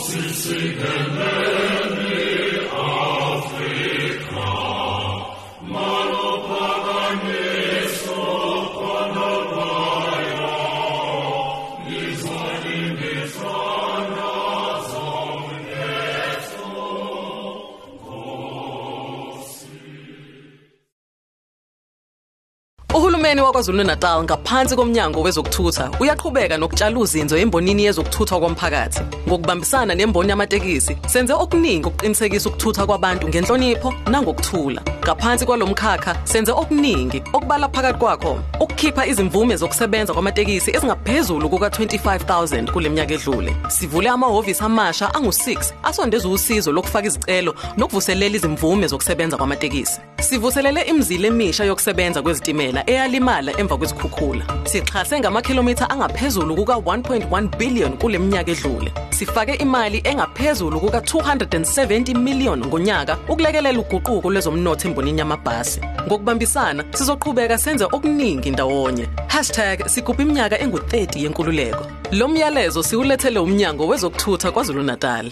Uhulumeni waKwaZulu-Natal ngaphansi komnyango wezokuthutha uyaqhubeka nokutshala uzinzo embonini yezokuthutha komphakathi. Ngokubambisana nemboni yamatekisi, senze okuningi ukuqinisekisa ukuthutha kwabantu ngenhlonipho nangokuthula. Ngaphansi kwalomkhakha, senze okuningi okubala phakathi kwakho ukukhipha izimvume zokusebenza kwamatekisi ezingaphezulu kuka-25,000 kuleminyaka edlule. Sivule amahhovisi amasha angu-6 asondeza usizo lokufaka izicelo nokuvuselela izimvume zokusebenza kwamatekisi. Sivuselele imizila emisha yokusebenza kwezitimela eyalimala emva kwezikhukhula. Sixhase ngamakhilomitha angaphezulu kuka-1.1 billion kule minyaka edlule. Sifake imali engaphezulu kuka-270 million ngonyaka ukulekelela uguquko lwezomnotho embonini yamabhasi. Ngokubambisana, sizoqhubeka senze okuningi ndawonye. #sigubha iminyaka engu-30 yenkululeko. Lo myalezo siwulethele umnyango wezokuthutha KwaZulu-Natal.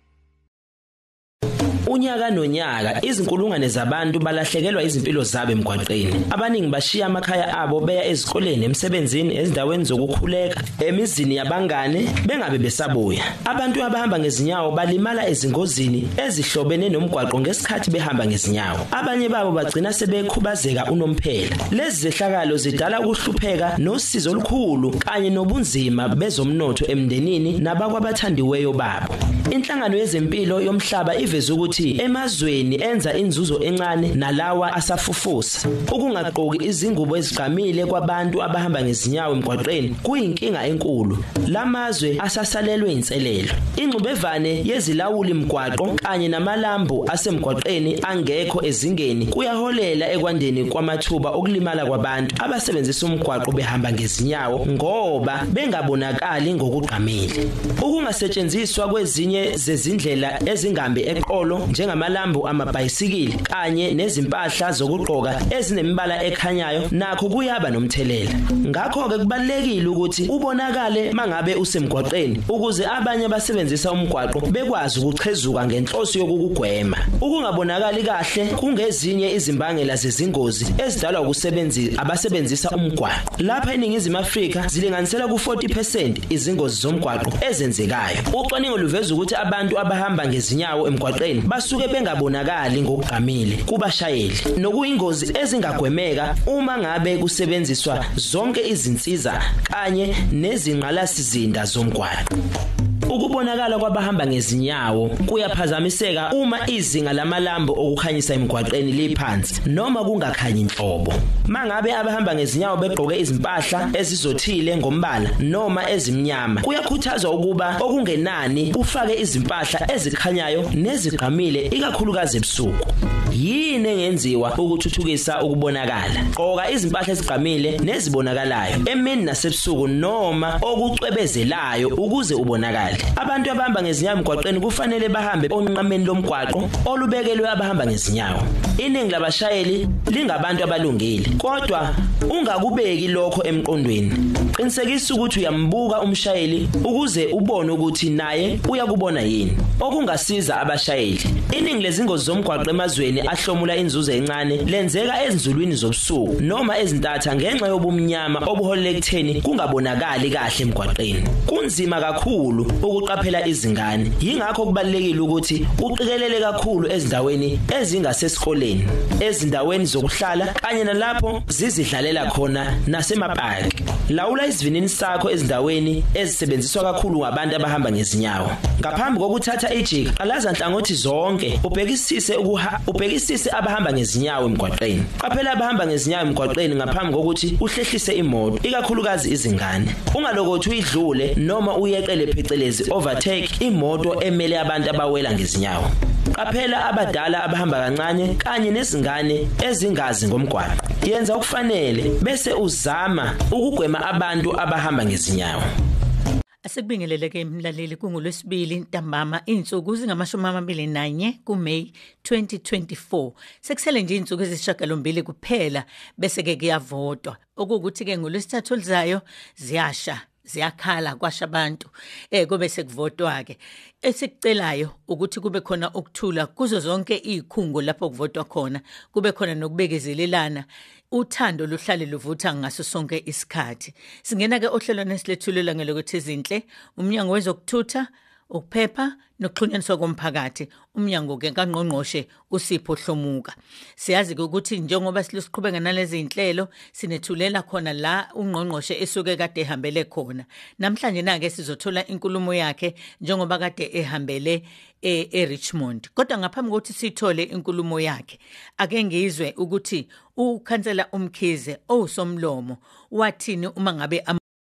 Unyaka nonyaka izinkulungwane zabantu balahlekelwa izimpilo zabo emgwaqeni. Abaningi bashiya amakhaya abo beya ezikoleni, emsebenzini, ezindaweni zokukhuleka, emizini yabangane bengabe besabuya. Abantu abahamba ngezinyawo balimala ezingozini ezihlobene nomgwaqo ngesikhathi behamba ngezinyawo. Abanye babo bagcina sebekhubazeka unomphela. Lezi zehlakalo zidala ukuhlupheka nosizo olukhulu kanye nobunzima bezomnotho emndenini nabakwabathandiweyo babo. Inhlangano yezempilo yomhlaba iveza ukuthi emazweni enza inzuzo encane nalawa asafufusa ukungaqoki izingubo ezigqamile kwabantu abahamba ngezinyawo emgwaqeni kuyinkinga enkulu. Lamazwe asasalelwe inselelo. Ingxubevane yezilawuli imgwaqo kanye namalambu asemgwaqeni angekho ezingeni kuyaholela ekwandeni kwamathuba okulimala kwabantu abasebenzisa umgwaqo behamba ngezinyawo ngoba bengabonakali ngokugqamile. Ukungasetshenziswa kwezinye zezindlela ezingambi eqolo njengamalambu amabhayisikili kanye nezimpahla zokugqoka ezinemibala ekhanyayo nakho kuyaba nomthelela. Ngakho ke kubalekile ukuthi ubonakale mangabe usemgwaqeni ukuze abanye abasebenzisa umgwaqo bekwazi ukuchezuka ngenhloso yokugwema. Ukungabonakali kahle kungezinye izimbangela zezingozi ezidalwa abasebenzisa umgwaqo. Lapha eNingizimu Afrika zilinganisela ku-40% izingozi zomgwaqo ezenzekayo. Ucwaningo luveza ukuthi abantu abahamba ngezinyawo emgwaqeni basuke bengabonakali ngokugqamile kubashayeli nokuyingozi ezingagwemeka uma ngabe kusebenziswa zonke izinsiza kanye nezingqalasizinda zomgwaqo. Ukubonakala kwabahamba ngezinyawo kuyaphazamiseka uma izinga lamalambu okukhanyisa emgwaqeni liphansi noma kungakhanyi inhlobo. Mangabe abahamba ngezinyawo begqoke izimpahla ezizothile ngombala noma ezimnyama, kuyakhuthazwa ukuba okungenani ufake izimpahla ezikhanyayo nezigqamile ikakhulukazi ebusuku. Yini engenziwa ukuthuthukisa ukubonakala? Gqoka izimpahla ezigqamile nezibonakalayo emini nasebusuku noma okucwebezelayo ukuze ubonakale. Abantu abahamba ngezinyawo emgwaqeni kufanele bahambe onqameni lomgwaqo olubekelwe abahamba ngezinyawo. Iningi labashayeli lingabantu abalungile, kodwa ungakubeki lokho emqondweni. Qinisekisa ukuthi uyambuka umshayeli ukuze ubone ukuthi naye uyakubona yini. Okungasiza abashayeli. Iningi lezingozi zomgwaqo emazweni ahlomula inzuzo encane lenzeka ezinzulwini zobusuku noma ezintatha ngenxa yobumnyama obuholela ekutheni kungabonakali kahle emgwaqeni. Kunzima kakhulu ukuqaphela izingane. Yingakho kubalekile ukuthi uqikelele kakhulu ezindaweni ezingasesikoleni, ezindaweni zokuhlala kanye nalapho zizidlalela khona nasemapaki. Lawula isivinini sakho ezindaweni ezisebenziswa kakhulu ngabantu abahamba ngezinyawo. Ngaphambi kokuthatha ijika, qalaza nhlangothi zonke ubhekisise abahamba ngezinyawo emgwaqeni. Qaphela abahamba ngezinyawo emgwaqeni ngaphambi kokuthi uhlehlise imoto, ikakhulukazi izingane. Ungalokothi uyidlule noma uyeqele phecelezi overtake imoto emele abantu abawela ngezinyawo. Qaphela abadala abahamba kancane kanye nezingane ezingazi ngomgwaqo. Yenza okufanele bese uzama ukugwema abantu abahamba ngezinyawo. Asekubingeleleke imlaleli kungoLwesibili ntambama insuku zingama-21 kuMeyi 2024. Sekusele nje insuku ezisishiyagalombili kuphela bese ke kuyavotwa. Okuwukuthi ke ngoLwesithathu olizayo ziyasha ziyakhala kwashabantu kube sekuvotwa ke esikucelayo ukuthi kube khona ukuthula kuzo zonke izikhungo lapho kuvotwa khona kube khona nokubekezelelana uthando luhlale luvutha ngaso sonke isikhathi singena ke ohlelweni esilethulela ngelokuthi izinhle umnyango wezokuthutha ukuphepha nokuxhunyaniswa komphakathi umnyango ke kaNgqongqoshe uSipho Hlomuka siyazi ukuthi njengoba siqhubeka nalezi inhlelo sinethulela khona la uNgqongqoshe esuke kade ehambele khona namhlanje nake sizothola inkulumo yakhe njengoba kade ehambele eRichmond kodwa ngaphambi kokuthi sithole inkulumo yakhe ake ngizwe ukuthi ukhansela uMkhize osomlomo wathini uma ngabe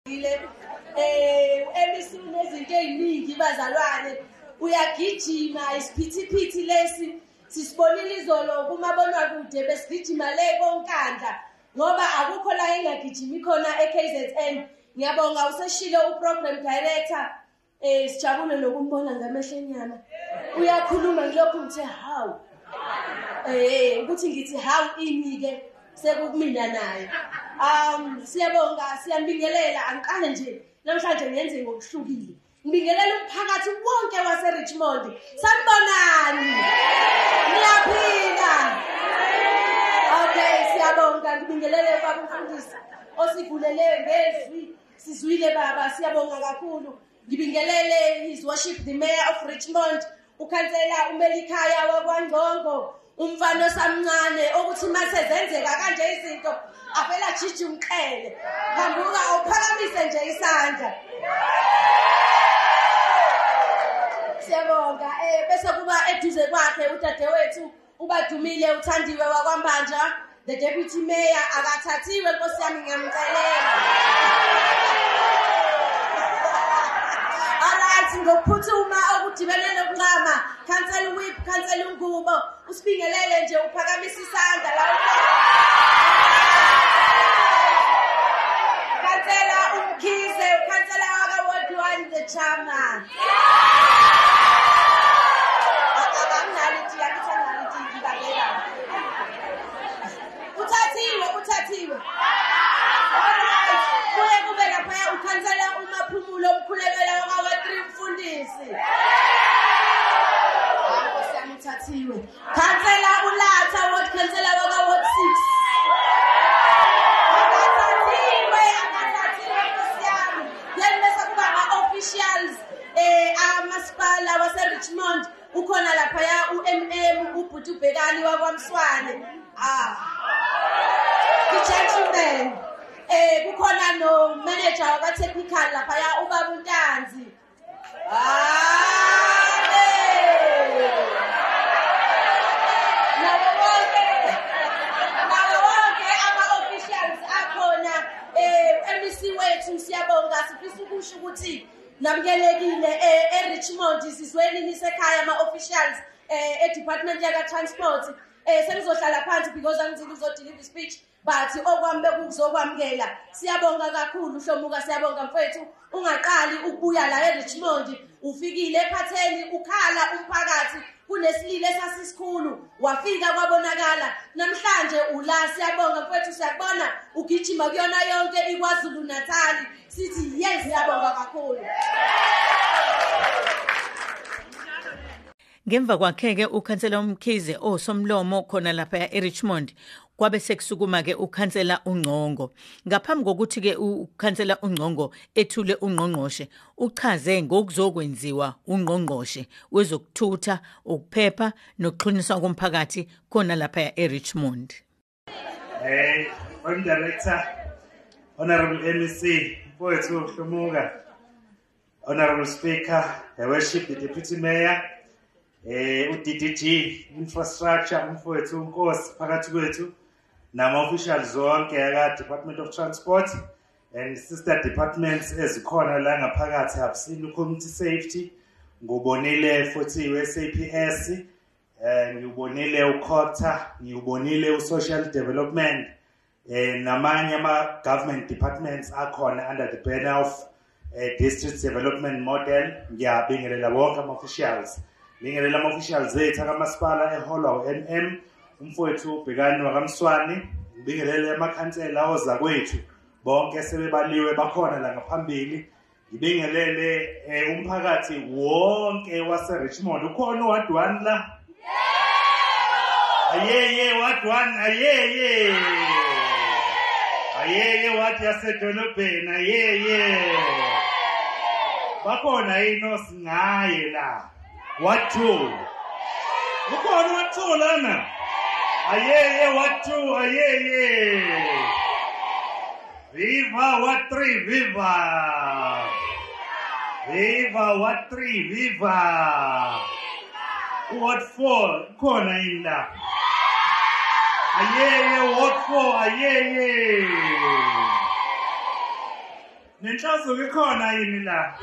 izinto eziningi bazalwane uyagijima isiphithiphithi lesi sisibonile izolo kumabonwa kude besigijima le konkandla ngoba akukho la engagijimi khona eKZN ngiyabonga useshilo uprogram director sijabule lokumbona ngamehlo enyama uyakhuluma ngilokhu ngithe how ukuthi ngithi how ini ke sekukumina naye siyabonga siyambingelela angiqale nje namhlanje ngenze ngokuhlukile ngibingelela umphakathi wonke waseRichmond sanibonani niyaphila okay siyabonga ngibingelele baba umfundisi osivulele ngezwi sizwile baba siyabonga kakhulu ngibingelele his worship the mayor of Richmond ukhansela uMelikhaya wakwaNgqongo umfana osamncane ukuthi mase zenzeka kanje izinto avela jiji umqhele phambuka uphakamise nje isandla siyabonga bese kuba eduze kwakhe udadewethu ubadumile uthandiwe wakwaMbanja the deputy mayor akathathiwe Nkosi yami ngiyamcelela alright ngokuphuthuma okudibene nokunqama cancel whip cancel ungubo usibingelele nje uphakamisa isandla la cancela uMkhize cancela waka Ward 1 the chairman uthathiwe kuye kube lapha ukhansela uMaphumulo omkhulekela waka Ward 3 mfundisi uthathiwe cancela uLatha Ward cancela waka Ward 6 officials amasipala waseRichmond ukhona lapha ya uMM uBhuti uBhekani wakwaMswane the gentleman kukhona no manager waka technical lapha ya uBaba uNtanzi MEC wethu siyabonga sifisa ukusho ukuthi namkelekile eRichmond sizweni nisekhaya ama officials edepartment yaka transport senizohlala phansi because angizile uzodeliver speech but okwambe kuzokwamkela siyabonga kakhulu Hlomuka siyabonga mfethu ungaqali ukubuya la eRichmond ufikile ephatheni ukhala umphakathi kunesilile esasisikhulu wafika kwabonakala namhlanje ula siyabonga mfethu siyabona ugijima kuyona yonke iKwaZulu Natal sithi yes siyabonga kakhulu ngemva kwakheke ukhansela uMkhize osomlomo khona lapha eRichmond kwabe sekusukuma ke ukhansela uNgqongo ngaphambi kokuthi ke ukhansela uNgqongo ethule uNgqongqoshe uchaze ngokuzokwenziwa uNgqongqoshe wezokuthutha ukuphepha nokuxhunyiswa komphakathi khona lapha eRichmond I'm director honorable MEC mfowethu Hlomuka honorable speaker the worship the deputy mayor uDDG infrastructure mfowethu uNkosi phakathi kwethu nama officials zonke aka Department of Transport and sister departments ezikhona la ngaphakathi habusini community safety ngubonile futhi weSAPS ngibonile uCOTA ngibonile uSocial Development namanye ama government departments akhona under the banner of district development model ngiyabingelela bonke ama officials bingelela ama officials zethu akamasipala eHollow MM umfowethu uBhekani wakamswani bingelela amakhansela oza kwethu bonke sebebaliwe bakhona la ngaphambili Ngibingelele umphakathi wonke wase Richmond. Ukhona uwadwane la? Ayeye wadwane, ayeye. Ayeye wathi yasedolobheni, ayeye. Bakhona yini osingaye la? Wathu. Ukhona wathu lana? Ayeye wathu, ayeye. Viva what 3, viva! Viva what 3, viva! What 4, khona yini la? Ayeye what 4, ayeye! Nenhlazo ikhona yini la?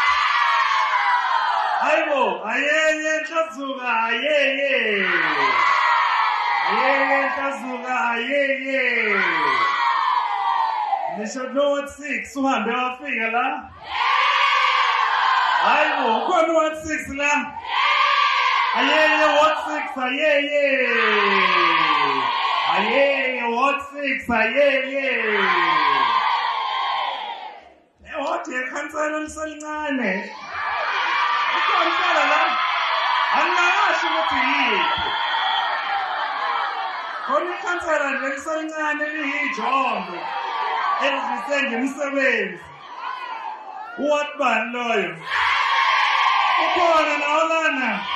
Hayibo, ayeye nhlazuka, ayeye! Ayeye nhlazuka, ayeye! Nisho no what 6 uhambe wafika la? Hayibo, ukhona what 6 la? Ayeye what 6, ayeye! Ayeye what 6, ayeye! What yekhansela liselincane. Ukhansela la? Angasho ukuthi yiphi. Khona ikhansela nje liselincane liyijongo. Elivise ngemisebenzi. What bani loyo? Ukhona nawo lana?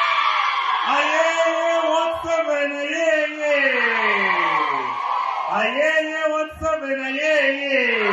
Ayeye what 7, ayeye! Ayeye what 7, ayeye!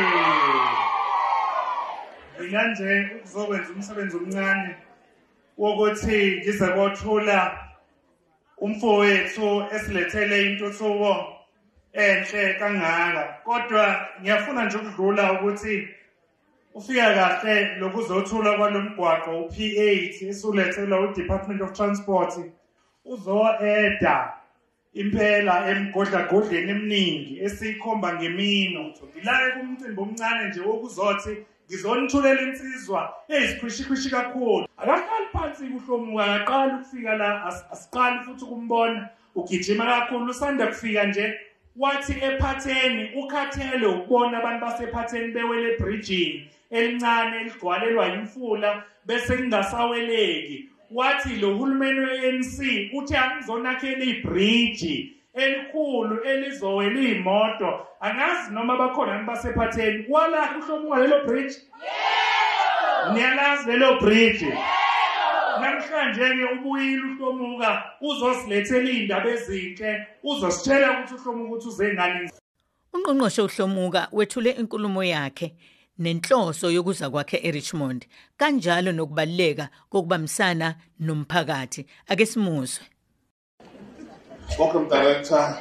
Nganje ukuzokwenza umsebenzi omncane wokuthi ngize kothula umfowethu esilethele intuthuko enhle kangaka. Kodwa ngiyafuna nje ukudlula ukuthi ufika kahle lokuzothula kwalomgwaqo uP8 esulethelwa uDepartment of Transport uzoeda impela emgodlagodleni eminingi esikhomba ngemino. Ngilale kumcimbi omncane nje wokuzothi ngizonithulela insizwa ezikhwishi kakhulu. Akaqali phansi kuhlomuka, akaqala ukufika la, asiqali futhi ukumbona ugijima kakhulu, usanda kufika nje wathi ephatheni ukhathele ukubona abantu basephatheni bewele ebridgini elincane eligcwalelwa imfula bese kungasaweleki. Wathi lo hulumeni weANC uthi angizonakhela ibridge elikhulu elizowela imoto. Angazi noma bakhona basephatheni wala uhlomuka lelo bridge? Yebo. Niyalazi lelo bridge? Namhlanje ke ubuyile uhlomuka uzosilethela indaba ezinhle, uzositshela ukuthi uhlomuka ukuthi uze ngani. Ungqongqoshe uHlomuka wethule inkulumo yakhe nenhloso yokuza kwakhe eRichmond, kanjalo nokubaleka kokubambisana nomphakathi. Ake simuzwe. Welcome Director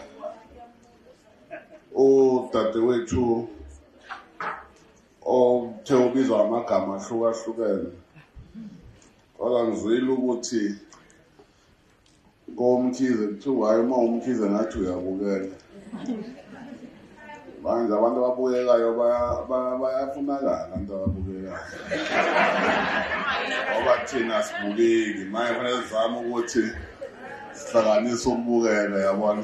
udadewethu othe ubizwa amagama ahlukahlukene. Kodwa ngizwile ukuthi ngomkhize kuthiwa hayi uma umkhize ngathi uyabukela. Manje abantu ababukekayo bayafunakala abantu ababukekayo. Ngoba thina sibukeki, manje kufanele sizame ukuthi sihlanganise ukubukela yabona.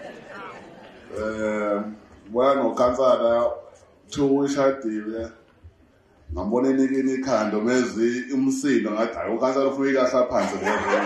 Wena nokhansala ushadile ngambona enikini ikhando mezi umsindo ngathi hayi ukhansala ufuna ikahla phansi leyo.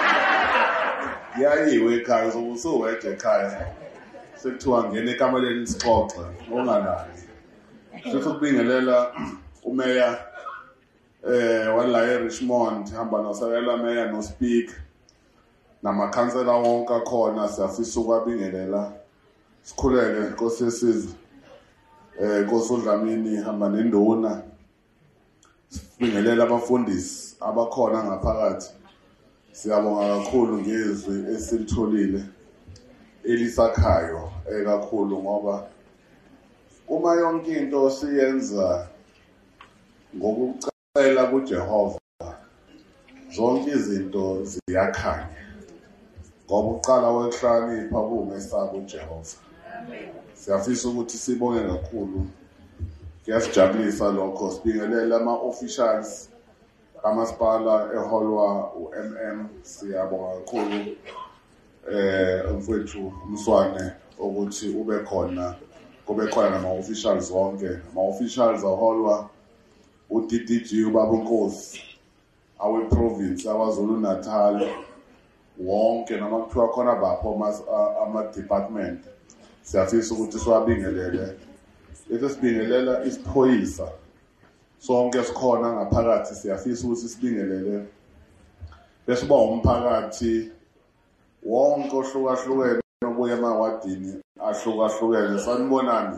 Yayiwe ekhaya sokusuwethe ekhaya. Sekuthiwa ngene ekameleni isixoxe onganani. Sesukubingelela umeya wala eRichmond hamba nosakela meya no speak namakhansela wonke akhona siyafisa ukwabingelela. Sikhuleke Nkosi yesizwe. Nkosi uDlamini hamba nenduna. Sibingelela abafundisi abakhona ngaphakathi. Siyabonga kakhulu ngezwi esilitholile elisakhayo kakhulu ngoba uma yonke into siyenza ngokucela kuJehova zonke izinto ziyakhanya ngoba uqala wehlonipha kumesaba uJehova. Siyafisa ukuthi sibonge kakhulu. Kuyasijabulisa lokho. Sibingelela ama-officials kamasipala eholwa uMM. Siyabonga kakhulu mfowethu Mswane ukuthi ube khona, kube khona nama-officials wonke. Ama-officials aholwa uDDG ubaba uNkosi awe province awaZulu Natal wonke noma kuthiwa khona bapho ama department siyafisa ukuthi siwabingelele lethe sibingelela isiphoyisa sonke sikhona ngaphakathi siyafisa ukuthi sibingelele bese ba umphakathi wonke ohlukahlukene obuya emawadini ahlukahlukene sanibonani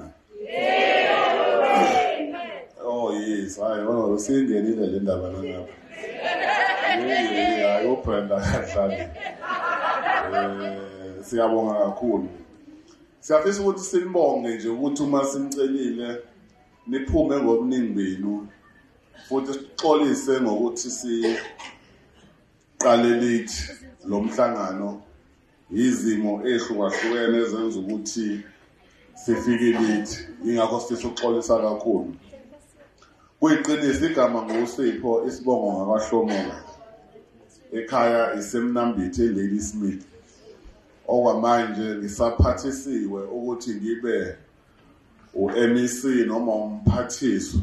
oh yes hayi singenile le ndaba lapha hayi uBrenda kahlali siyabonga kakhulu siyafisa ukuthi sinibonge nje ukuthi uma simcelile niphume ngobuningi benu futhi sixolise ngokuthi siqale lithi lo mhlangano izimo ehlukahlukene ezenza ukuthi sifike lithi ingakho sifisa ukuxolisa kakhulu kuyiqinisa igama ngosipho isibongo ngakwaHlomola ekhaya isemnambithi Lady Smith okwamanje ngisaphathisiwe ukuthi ngibe uMEC noma umphathiswa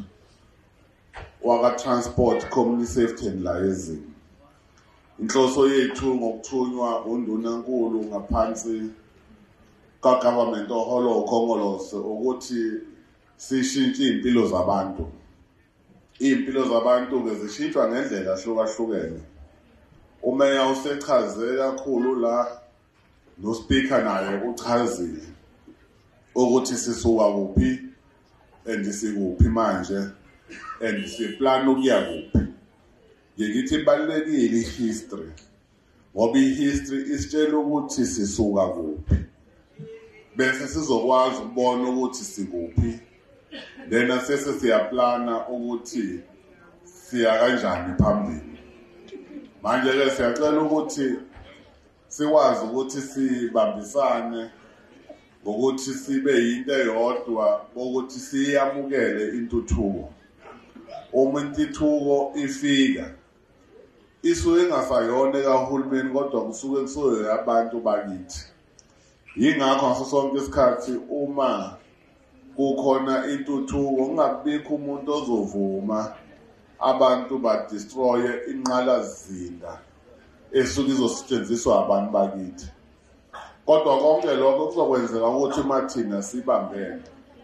waka Transport Community Safety and Liaison. Inhloso yethu ngokuthunywa undunankulu ngaphansi ka government oholo ukhongolose ukuthi sishintshe impilo zabantu. Impilo zabantu ke zishintshwa ngendlela ehlukahlukene. Umeya usechaze kakhulu la no speaker naye uchazile ukuthi sisuka kuphi andisiphi manje andisiplan ukuya kuphi. Ngithi balekile history ngoba history isitshela ukuthi sisuka kuphi bese sizokwazi ukubona ukuthi sikuphi then asese siyaplana ukuthi siya kanjani phambili. Manje ke siyacela ukuthi siwazi ukuthi sibambisane ngokuthi sibe yinto eyodwa ukuthi siyamukele intuthuko. Uma intuthuko ifika isuke ngasayona kahulumeni kodwa kusuke kusuke abantu bakithi. Yingakho ngaso sonke isikhathi uma kukhona intuthuko kungabikho umuntu ozovuma abantu ba destroy inqalazinda esuke izosetshenziswa abantu bakithi. Kodwa konke lokho kuzokwenzeka ukuthi mathina sibambene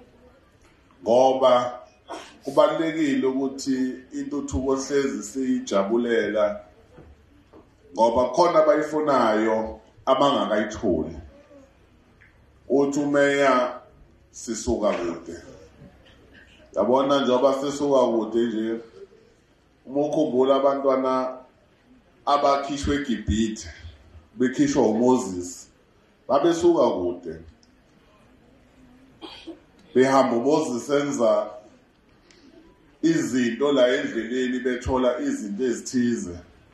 ngoba kubalekile ukuthi intuthuko hlezi sijabulela ngoba khona abayifunayo abangakayitholi. Uthi umeya sisuka kude. Yabona njengoba sisuka kude nje uma ukhumbula abantwana abakhishwe eGibhithe bekhishwa uMoses babesuka kude. Behamba uMoses enza izinto la endleleni bethola izinto ezithize.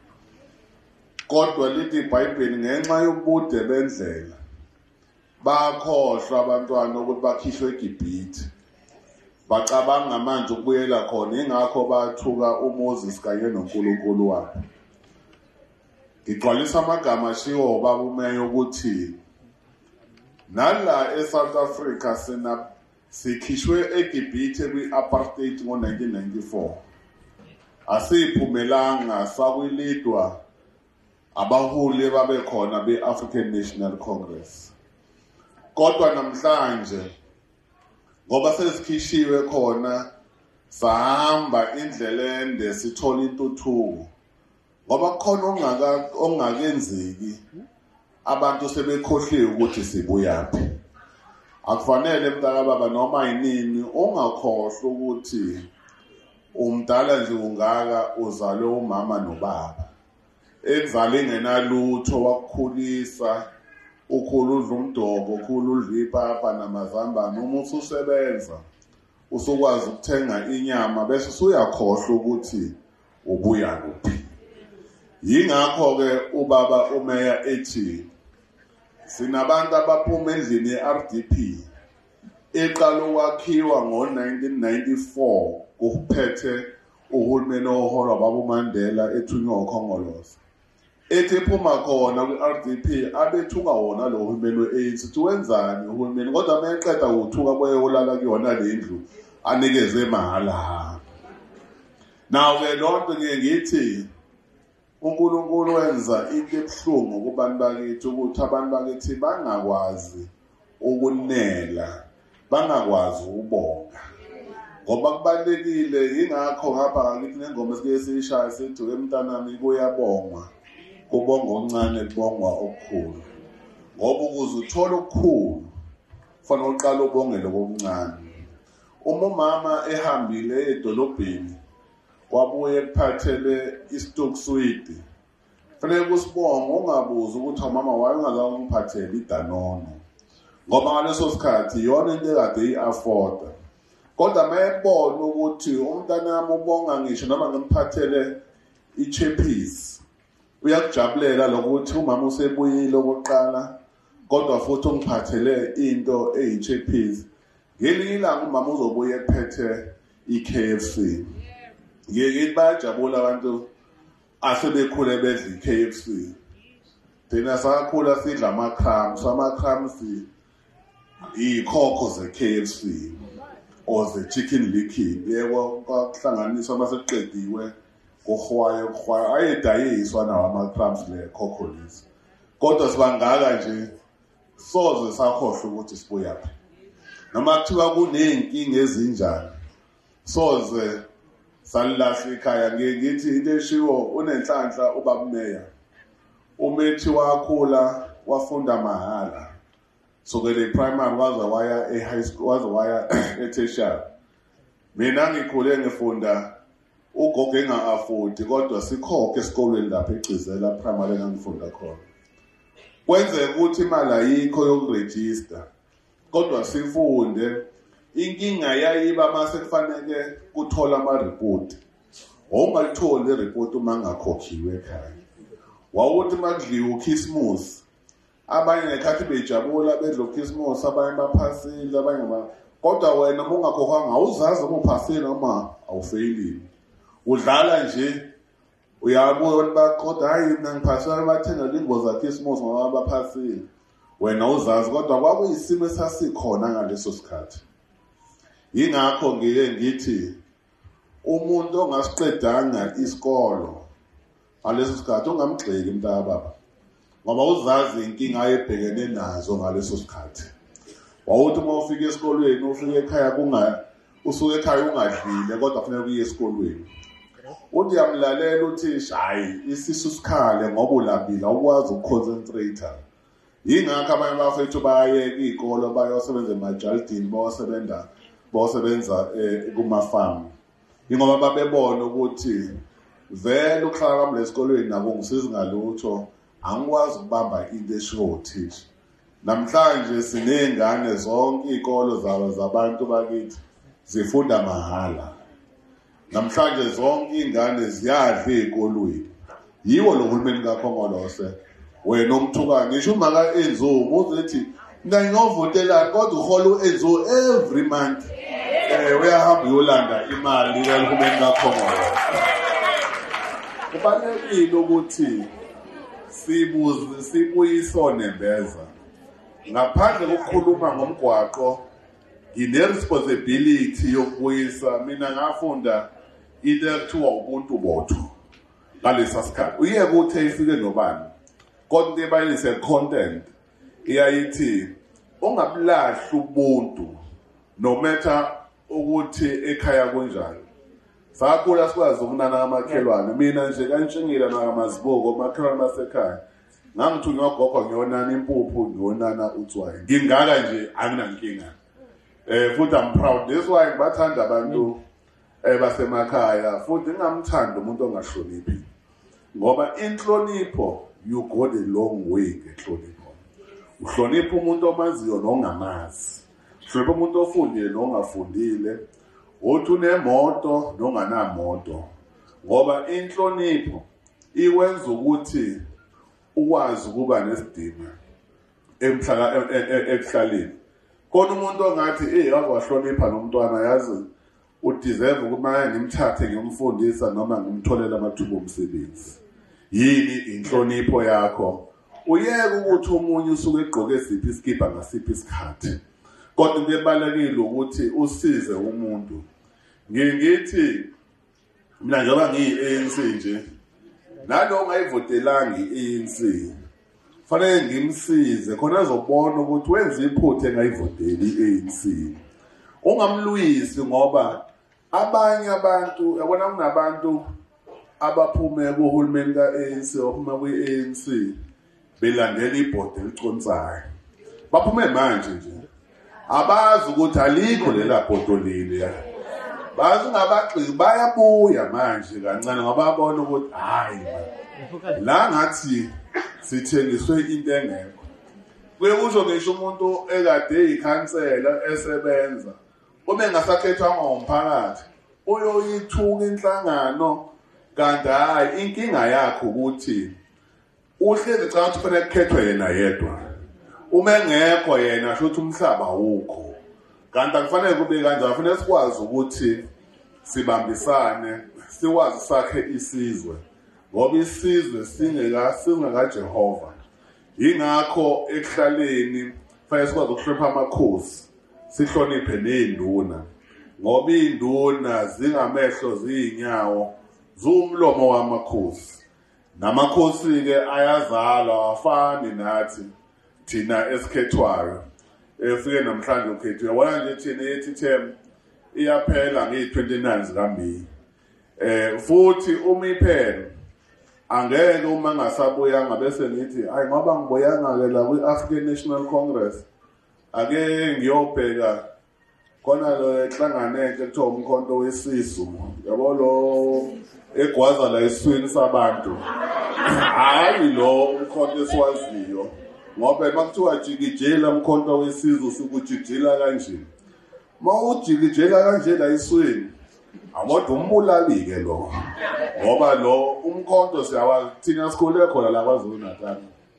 Kodwa lithi iBhayibheli ngenxa yobude bendlela bakhohlwa abantwana ukuthi bakhishwe eGibhithe. Bacabanga manje ukubuyela khona ingakho bathuka uMoses kanye noNkulunkulu wabo. Ngigcwalisa amagama ashiwo baba umeya ukuthi nala eSouth Africa sikhishwe eGibhithe kwi-apartheid ngo-1994. Asiphumelanga sakwilidwa abaholi babekhona be-African National Congress. Kodwa namhlanje ngoba sesikhishiwe khona sahamba indlela ende sithola intuthuko. Ngoba khona ongakenzeki abantu sebekhohliwe ukuthi sibuyaphi. Akufanele mntaka baba noma yinini ongakhohlwa ukuthi umdala nje ungaka uzalwe umama nobaba. Ekuzala engenalutho wakukhulisa ukhuludla umdoko ukhuludla ipapa namazambane uma ususebenza usukwazi ukuthenga inyama bese usuyakhohlwa ukuthi ubuya kuphi. Yingakho ke ubaba umeya ethi sinabantu abaphuma endlini yeRDP eqala ukwakhiwa ngo-1994 kuphethe uhulumeni oholwa baba uMandela ethunywa ukhongolose. Ethi phuma khona kwi-RDP abethuka wona lo hulumeni we-AIDS ukuthi wenzani uhulumeni kodwa mayeqeda ukuthuka boyolala kuyona le ndlu anikeze mahala. Now ke lonto ngithi uNkulunkulu wenza into ebuhlungu kubantu bakithi ukuthi abantu bakithi bangakwazi ukunela, bangakwazi ukubonga. Ngoba kubalekile ingakho ngapha ngakithi nengoma esike siyishaya sithi emntanami kuyabongwa, kubonga oncane kubongwa okukhulu. Ngoba ukuze uthole okukhulu kufanele uqale ubonge lokuncane. Umama ehambile edolobheni wabuye kuphathele istock sweet. Fanele kusibonga ungabuza ukuthi mama wayengazange ngiphathele iDanono. Ngoba ngaleso sikhathi yona into ekade i-afford. Kodwa mayebona ukuthi umntanami ubonga ngisho noma ngimphathele iChappies, uyakujabulela lokuthi umama usebuyile okokuqala kodwa futhi ungiphathele into eyiChappies. Ngelinye ilanga umama uzobuye ephethe iKFC. Ngithi bayajabula abantu asebekhule bedla iKFC. Thina sakhula sidla ama-crumbs ikhokho zeKFC or ze-chicken liquid. Yebo kwakuhlanganiswa maseqediwe kuhwaye ayedayiswa nawo ama-crumbs lekhokho lezi. Kodwa sibangaka nje soze sakhohlwa ukuthi sibuyaphi. Noma kuthiwa kuney'nkinga ezinjani soze salilahla ikhaya. Ngithi into eshiwo unenhlanhla ubabumeya. Umethi wakhula wafunda mahhala. Sukele primary waze waya e-high school, waze waya e-tertiary. Mina ngikhule ngifunda ugogo enga-afford kodwa sikhokhe esikolweni lapha eGcizela primary engangifunda khona. Kwenzeka ukuthi imali ayikho yokurejista kodwa sifunde. Inkinga yayiba mase kufanele kuthola ama-report. Wawungalitholi i-report uma ngakhokhiwe ekhaya. Wawuthi makudliwa uKhisimusi abanye ngekhathi bejabula bedla uKhisimusi, abanye baphasile, abanye kodwa wena uma ungakhokhanga awuzazi uma uphasile noma awufeyilile. Udlala nje uyabona bakodwa hayi mina ngiphasile bathenga ingozi zaKhisimusi ngoba baphasile. Wena uzazi kodwa kwakuyisimo esasikhona ngaleso sikhathi. Ingakho ngithi umuntu ongasiqedanga isikolo ngaleso sikhathi ungamgxeki mntababa. Ngoba uzazi inkinga ayebhekene nazo ngaleso sikhathi. Wawuthi uma ufika esikolweni ufika ekhaya usuke ekhaya ungadlile kodwa kufanele uye esikolweni. Uthi yamlalela uthisha hayi isisu sikhale ngoba ulambile awukwazi ukuconcentrate. Ingakho abanye bafethu bayayeka izikolo bayosebenza emajaldini bayosebenza kuma-farm. Ingoba babebona ukuthi vele ukuhlala kwami lesikolweni nabo ngisiza ngalutho angikwazi ukubamba into eshiwo uthisha. Namhlanje siney'ngane zonke iy'kolo zabantu bakithi zifunda mahhala. Namhlanje zonke iy'ngane ziyadla ey'kolweni. Yiwo lo hulumeni kaKhongolose wena umthukane. Ngisho umaka Enzo uzothi mina ngiyovotelani kodwa uhola u-Enzo every month. Uyahamba uyolanda imali kahulumeni kaKhongolose. Kubalulekile ukuthi sibuyisonembeza. Ngaphandle kokukhuluma ngomgwaqo ngine-responsibility yokubuyisa. Mina ngafunda into ekuthiwa ubuntu botho ngalesa sikhathi. Uyeke ukuthi ifike nobani kodwa into ebayilise content iyayithi ungabulahli ubuntu no matter ukuthi ekhaya kunjani. Sakhula sikwazi ukunana kamakhelwane. Mina nje kanishengile nakaMazibuko umakhelwane basekhaya ngangithunywa gogo ngiyonana impuphu ngiyonana utswayi. Ngingaka nje anginankinga. Futhi I'm proud. That's why ngibathanda abantu basemakhaya futhi ngingamthanda umuntu ongahloniphi. Ngoba inhlonipho you go the long way ngenhlonipho. Uhlonipha umuntu omaziyo nongamazi. Uhlonipha umuntu ofundile nongafundile. Uthi unemoto nonganamoto. Ngoba inhlonipho iwenza ukuthi ukwazi ukuba nesidima ekuhlaleni. Khona umuntu ongathi wahlonipha nomntwana yazi udeserve ukuthi ngimthathe ngimfundisa noma ngimtholela amathuba omsebenzi. Yini inhlonipho yakho? Uyeke ukuthi umunye usuke egqoke siphi iskipa ngasiphi isikhathi. Kodwa into ebalekile ukuthi usize umuntu. Ngithi mina njengoba ngiyi-ANC nje nalo ongayivotelanga i-ANC fanele ngimsize khona azobona ukuthi wenza iphutha engayivoteli i-ANC. Ungamlwisi ngoba abanye abantu yabona kunabantu abaphume kuhulumeni ka-ANC ophuma kwi-ANC belandela ibhodi eliconsayo. Baphume manje nje abazi ukuthi alikho lela bhodolile. Bazi ngabagxili bayabuya manje kancane ngoba babona ukuthi hayi la ngathi sithengiswe into engekho. Kuye kusho ngisho umuntu ekade ikhansela esebenza ube ngasakhethwanga ngomphakathi uyoyithuka inhlangano kanti hayi inkinga yakho ukuthi uhlezi cha ukuthi kufanele kukhethwe yena yedwa. Uma engekho yena shothi umhlaba ukho. Kanti akufanele kube kanjalo, kufanele sikwazi ukuthi sibambisane, sikwazi sakhe isizwe. Ngoba isizwe singaka Jehova. Ingakho ekuhlaleni kufanele sikwazi ukuhlonipha amakhosi, sihloniphe nezinduna. Ngoba izinduna zingamehlo ziyinyawo, zumlomo wamakhosi. Namakhosi ke ayazalwa afani nathi thina esikhethwayo. Efike namhlanje ukhethiwe wona nje thina yethi term iyaphela nge-29 zikaMeyi. Futhi uma iphela angeke uma ngasabuya ngabese ngithi hayi ngoba ngibuyanga ke la kwi-African National Congress ake ngiyobheka khona lo ehlanganeke kuthiwa umkhonto wesisu yabo lo egwaza la eswini sabantu hayi lo umkhonto esiwaziyo ngoba makuthiwa jikijela umkhonto wesizwe sukujijela kanje mawujikijela kanje la eswini amoda umbulali-ke lo ngoba lo umkhonto siyawathina sikhule khona la kwaZulu Natal.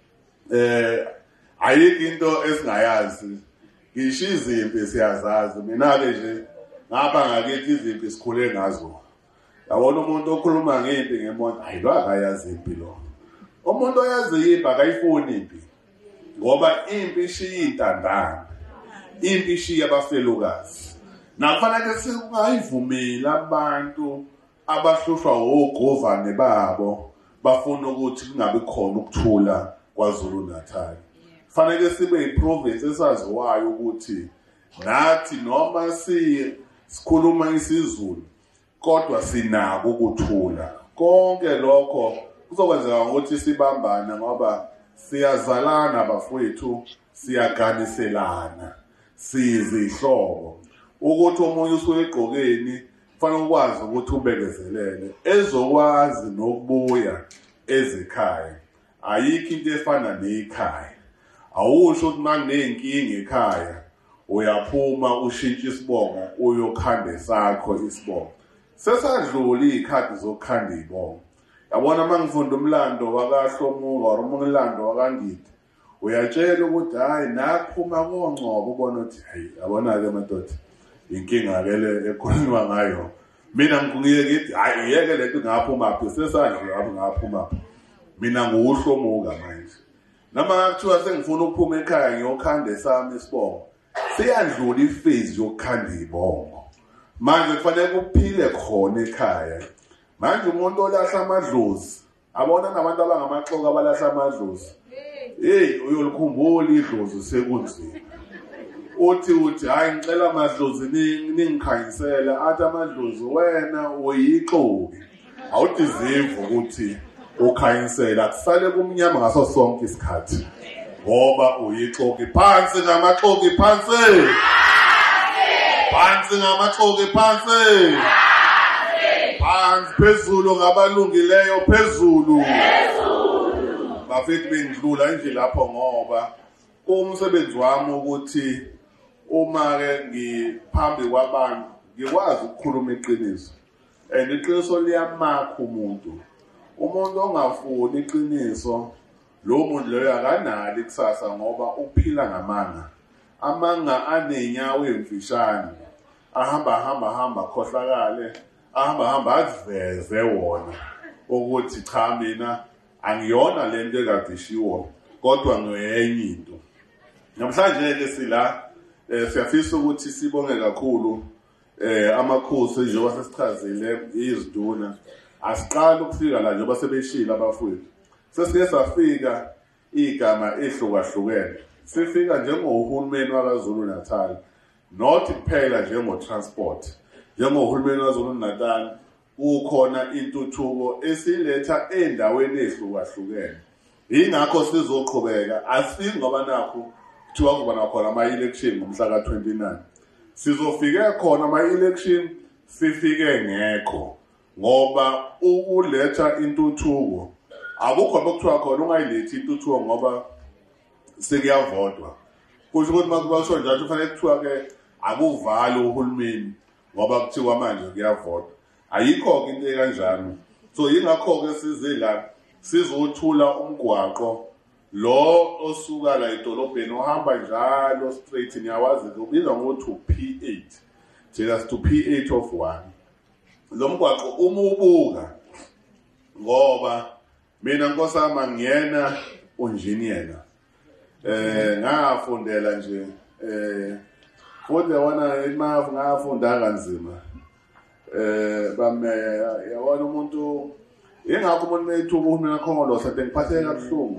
Ayikho into esingayazi ngisho izimpi siyazazi mina-ke nje ngapha ngakithi izimpi sikhule ngazo. Yabona umuntu okhuluma ngempi ngemonto hayi lo akayazi impi lo. Umuntu oyazi impi akayifuni impi ngoba impi ishiya intandane, impi ishiya abafelokazi. Nakufanele singayivumeli abantu abahlushwa ogovane babo bafuna ukuthi kungabi khona ukuthula kwaZulu Natal. Fanele sibe iprovince esaziwayo ukuthi nathi noma sikhuluma isiZulu kodwa sinako ukuthula. Konke lokho kuzokwenzeka ukuthi sibambane ngoba siyazalana bafowethu, siyaganiselana, sizihlobo. Ukuthi omunye usuke egqokeni kufanele ukwazi ukuthi ubekezelele ezokwazi nokubuya ezikhaya. Ayikho into efana nekhaya. Awusho ukuthi manenkinga ekhaya uyaphuma ushintshe isibongo uyokhanda esakho isibongo. Sesadlula izikhati zokukhanda izibongo. Yabona mangifunda umlando wakaHlomuka or umlando wakaNgidi uyatshela ukuthi hayi nakuphuma koNgcobo ubona ukuthi hayi yabona ke madoda inkinga le ekhulunywa ngayo. Mina ngiye ngithi hayi yeke lento ngaphuma phi sesadlula lapho ngaphuma. Mina nguHlomuka manje. Noma kuthiwa sengifuna ukuphuma ekhaya ngiyokhanda esami isibongo. Siyadlula iphase yokukhanda izibongo. Manje kufanele kuphile khona ekhaya. Manje umuntu olahla amadlozi abona nabantu abangamaxoka abalahla amadlozi. Hey uyolikhumbula idlozi sekunzima. Uthi hayi ngicela amadlozi ningikhanyisela athi amadlozi wena uyixoki. Awudizive ukuthi ukhanyisela kusale kumnyama ngaso sonke isikhathi. Ngoba uyixoki phansi ngamaxoki phansi. Phansi ngamaxoki phansi. Phansi phezulu ngabalungileyo phezulu. Bafethu bengidlula nje lapho ngoba umsebenzi wami ukuthi uma ke ngiphambi kwabantu ngikwazi ukukhuluma iqiniso. And iqiniso liyamakha umuntu. Umuntu ongafuni iqiniso lo muntu leyo akanalo ikusasa ngoba uphila ngamanga. Amanga anenyawo emfishane. Ahamba khohlakale. Ahamba aziveze wona ukuthi cha mina angiyona lento ekade ishiwo kodwa ngenye into. Namhlanje ke sila siyafisa ukuthi sibonge kakhulu amakhosi njengoba sesichazile iziduna asiqala ukufika la njengoba sebeshila abafowethu sesike safika igama ehlukahlukene sifika njengohulumeni waKwaZulu Natal not kuphela njengotransport njengohulumeni waKwaZulu Natal ukhona intuthuko esiletha endaweni ehlukahlukene ingakho sizoqhubeka asifiki ngoba nakho kuthiwa kuba nakhona ama-election ngomhla ka-29 sizofike khona ama-election sifike ngekho ngoba ukuletha intuthuko akukho bekuthiwa khona ungayilethi intuthuko ngoba sekuyavotwa kusho ukuthi makuba njalo kufanele kuthiwa-ke akuvali uhulumeni ngoba kuthiwa manje kuyavotwa ayikho-ke into ekanjalo so yingakho-ke size la sizothula umgwaqo lo osuka la edolobheni ohamba njalo straight niyawazi ubizwa ngokuthi u-P8 thina sithi u-P8 of 1 lo mgwaqo uma ubuka ngoba mina nkosama ngiyena unjiniyela ngafundela nje futhi yabona imafu ngafunda kanzima bameya yabona umuntu ingakho umuntu ethuba uhulumeni akhongolose ngiphatheke kabuhlungu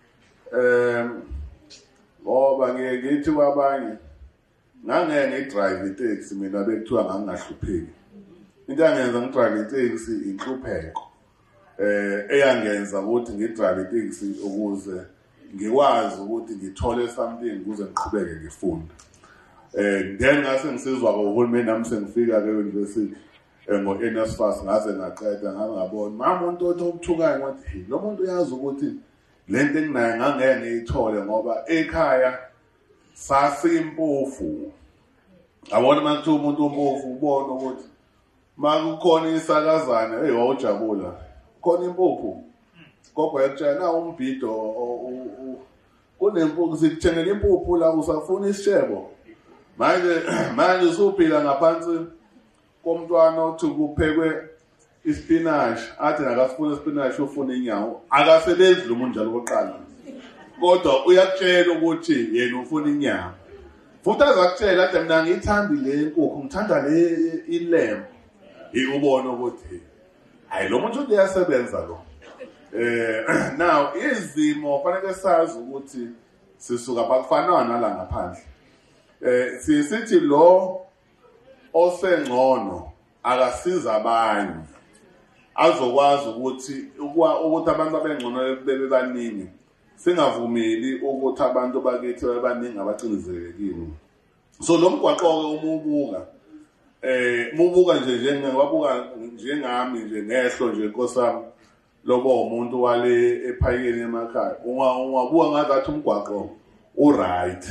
ngoba ngithi kwabanye ngangeke ngidrive itaxi mina bekuthiwa ngangahlupheki into yangenza ngidrive itaxi inhlupheko eyangenza ukuthi ngidrive itaxi ukuze ngikwazi ukuthi ngithole something ukuze ngiqhubeke ngifunda then ngase ngisizwa kohulumeni nami sengifika ke university ngo-NSFAS ngaze ngaqeda ngangabona mama umuntu othukayo ngathi hey lo muntu uyazi ukuthi lento enginayo ngangeke ngiyithole ngoba ekhaya sasimpofu abona makuthiwa umuntu ompofu ubona ukuthi makukhona isakazana hey wawujabula khona impofu gogo yakutshela umbhido kunempofu sikuthengela impofu la usafuna isishebo manje usuphila ngaphansi komntwana othi kuphekwe ispinach athi nakasifuna ispinach ufuna inyawo akasebenzi lo muntu njalo koqala kodwa uyakutshela ukuthi yena ufuna inyawo futhi azakutshela ade mina ngiyithanda le nkukhu ngithanda le ilembu ubone ukuthi hayi lo muntu uyasebenza lo now izimo fanele sazi ukuthi sisuka bakufana nala ngaphandle sithi lo osengcono akasiza abanye azokwazi ukuthi abantu abengcono bebe baningi singavumeli ukuthi abantu bakithi babaningi abacindezelekile so lo mgwaqo umubuka nje wabuka njengami nje ngehlo nje nkosami lobo umuntu wale ephayeni emakhaya ungabuka ngathi umgwaqo uright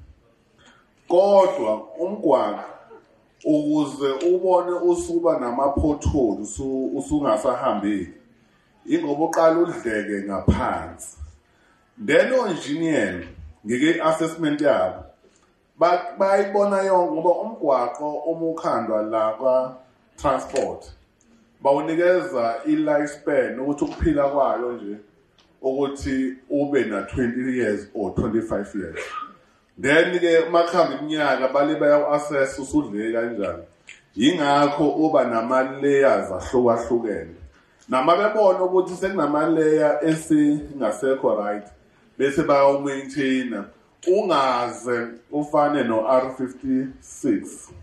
kodwa umgwaqo ukuze ubone usuba nama-potholes usungasahambeki ingoba uqala udleke ngaphansi then o-engineer ngeke-assessment yabo bayibona yonke ngoba umgwaqo umukhandwa la kwa-transport bawunikeza i-life span ukuthi ukuphila kwayo nje ukuthi ube na 20 years or 25 years then-ke makuhamba iminyaka bale bayawu-assess usudleke kanjani yingakho uba nama-layers ahlukahlukene namabebona ukuthi sekunama-layer esingasekho right bese bayawumaintaina ungaze ufane no-R56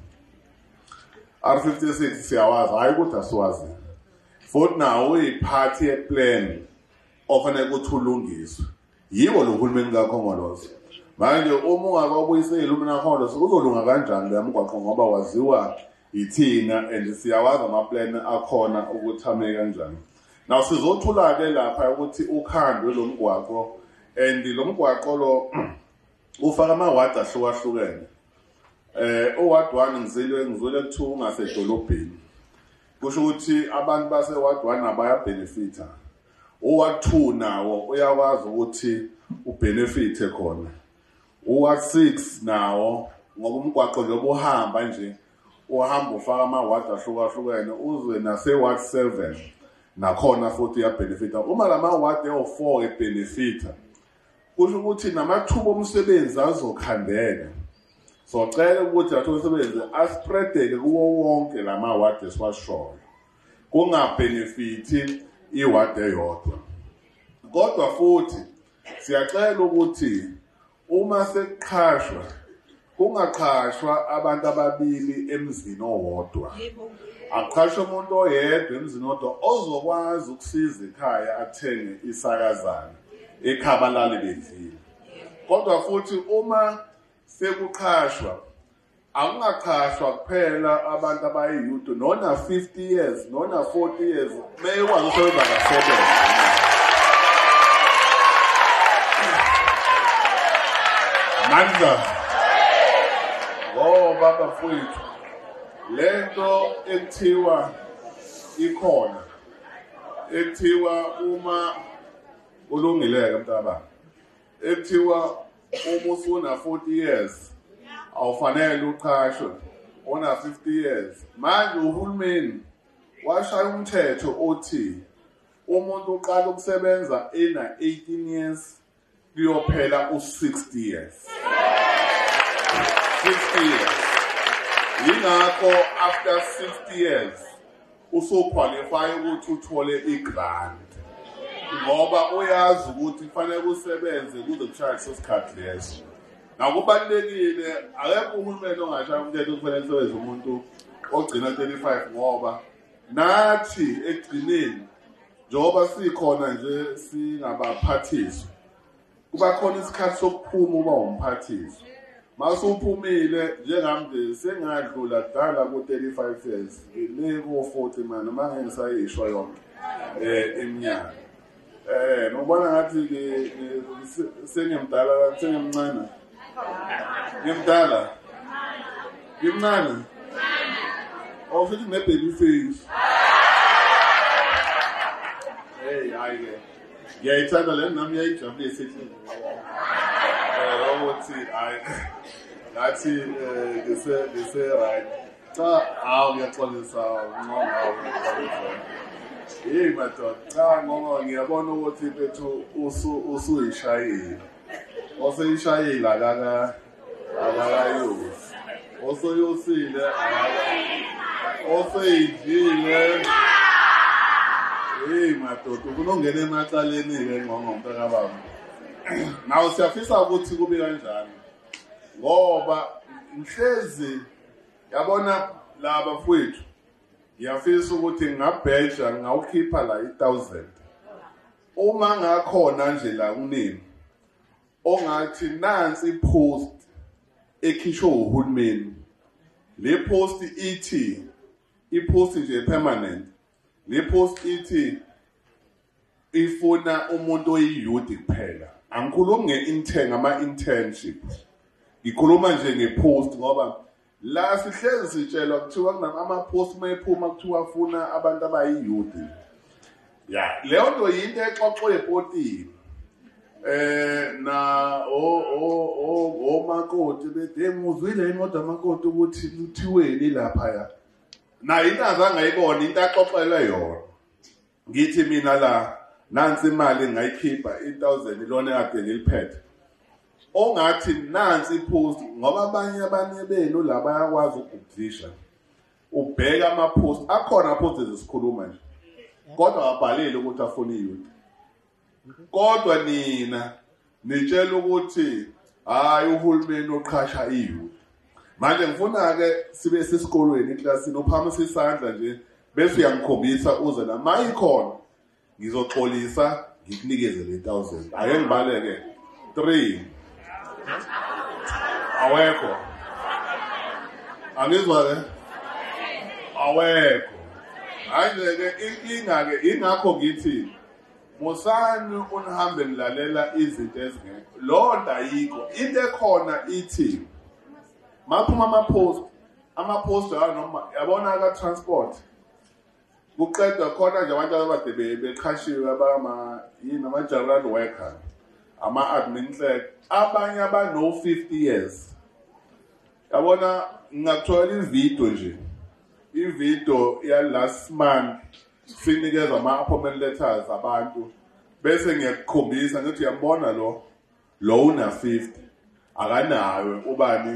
R56 siyawazi hayi ukuthi asiwazi futhi nawo uyiphathi yeplan ofanele ukuthi ulungiswe yiwo lo hulumeni kakhongolose manje uma ungakabuyiseli umna khona uzolunga kanjani le mgwaqo ngoba waziwa ithina and siyawazi ama-plan akhona ukuthi ame kanjani now sizothula ke lapha ukuthi ukhandwe lo mgwaqo and lo mgwaqo lo ufaka amawadi ahlukahlukene uward 1 ngizwele kuthiwa ungasedolobheni kusho ukuthi abantu baseward 1 abayabenefita uward 2 nawo uyakwazi ukuthi ubenefite khona uward 6 nawo ngoba umgwaqo njengoba uhamba nje uhamba ufaka amawadi ahlukahlukene uzwe naseward 7 nakhona futhi uyabenefita uma lamawadi ewu4 ebenefita kusho ukuthi namathuba omsebenzi azokhandeka So cela ukuthi athosebenze aspreadeke kuwo wonke lama-ward esiwashoyo. Kungabenefithi iward eyodwa. Kodwa futhi siyacela ukuthi uma sekuqhashwa kungaqhashwa abantu ababili emzini owodwa. Aqhashwe umuntu oyedwa emzini owodwa ozokwazi ukusiza ekhaya athenge isakazana ekhabalale bendlini. Kodwa futhi uma sekuqhashwa akungaqhashwa kuphela abantu abayiyouth nona 50 years nona 40 years mekwazi ukusebenza ngasebenza. Manda baba mfowethu lento ekuthiwa ikhona ekuthiwa uma ulungileke mntaba ekuthiwa uma usuna 40 years awufanele uqhashwe ona 50 years manje uhulumeni washaya umthetho othi umuntu uqala ukusebenza ena 18 years kuyophela u60 years 60 years yingakho after 60 years usoqualify ukuthi uthole igrant ngoba uyazi ukuthi kufanele usebenze kuze kushaya isikhathi leso. Nakubalekile akekho uhulumeni ongashaya umthetho kufanele usebenze umuntu ogcina 35 ngoba nathi ekugcineni njengoba sikhona nje singabaphathiswa kuba khona isikhathi sokuphuma uba umphathiswa. Mase uphumile njengami nje sengadlula dala ku35 years le ku40 man manje ngisayishwa yonke eminyaka. Nobona ngathi sengimdala sengimncane. Ngimdala. Ngimncane. Ofithi ne-baby face. Hey, hayi ke. Ngiyayithanda le nami yayijabulisa ehlizweni. Ukuthi hayi ngathi ngise right. Cha, ngiyaxolisa ngawo. Hey madoda, cha ngoba ngiyabona ukuthi bethu usuyishayile. Oseyishayile akakayo. Osoyosile oseyidlile. Hey madoda, kunongena emacaleni ke ngomntaka baba. Nawu siyafisa ukuthi kube kanjani. Ngoba mhlezi yabona laba mfowethu ngiyafisa ukuthi ngingabheja ngawukhipha la 1000 uma ngakhona nje la kunini ongathi nansi ipost ekhishwe uhulumeni le post ithi ipost nje permanent le post ithi ifuna umuntu oyiyouth kuphela angikhulumi ngeintern ama-internship ngikhuluma nje ngepost ngoba la sihlezi sitshelwa kuthiwa kunama-post mayephuma kuthiwa afuna abantu abayiyouth. Ya leyo nto yinto exoxwe epotini na omakoti bethe muzwile yini kodwa amakoti ukuthi kuthiweni laphaya na into azangayibona into axoxelwe yona. Ngithi mina la nansi imali ngayikhipha 1000 lona kade ngiliphethe ongathi nansi ipost ngoba abanye benu la bayakwazi ukubudlisha ubheka ama-post akhona post ezisikhuluma nje kodwa abhalile ukuthi afuna iyouth kodwa nina nitshela ukuthi hayi uhulumeni oqhasha iyouth. Manje ngifuna-ke sibe sesikolweni eklasini uphamise isandla nje bese uyangikhombisa uze la mayikhona ngizoxolisa ngikunikeze le 1000 ake ngibaleke 3 awekho angizwa-ke awekho manje-ke inkinga-ke ingakho ngithi musani unihambe nilalela izinto ezingekho loo nto ayikho into ekhona ithi maphuma ama-post noma yabona ka-transport kuqedwa khona nje abantu abade beqhashiwe ama-general worker ama-admin clerk abanye abano-50 years. Yabona ngakuthola ividiyo nje ividiyo ya-last month sinikeza ama-appointment letters abantu bese ngiyakukhombisa ngithi uyambona lo una 50 akanawe ubani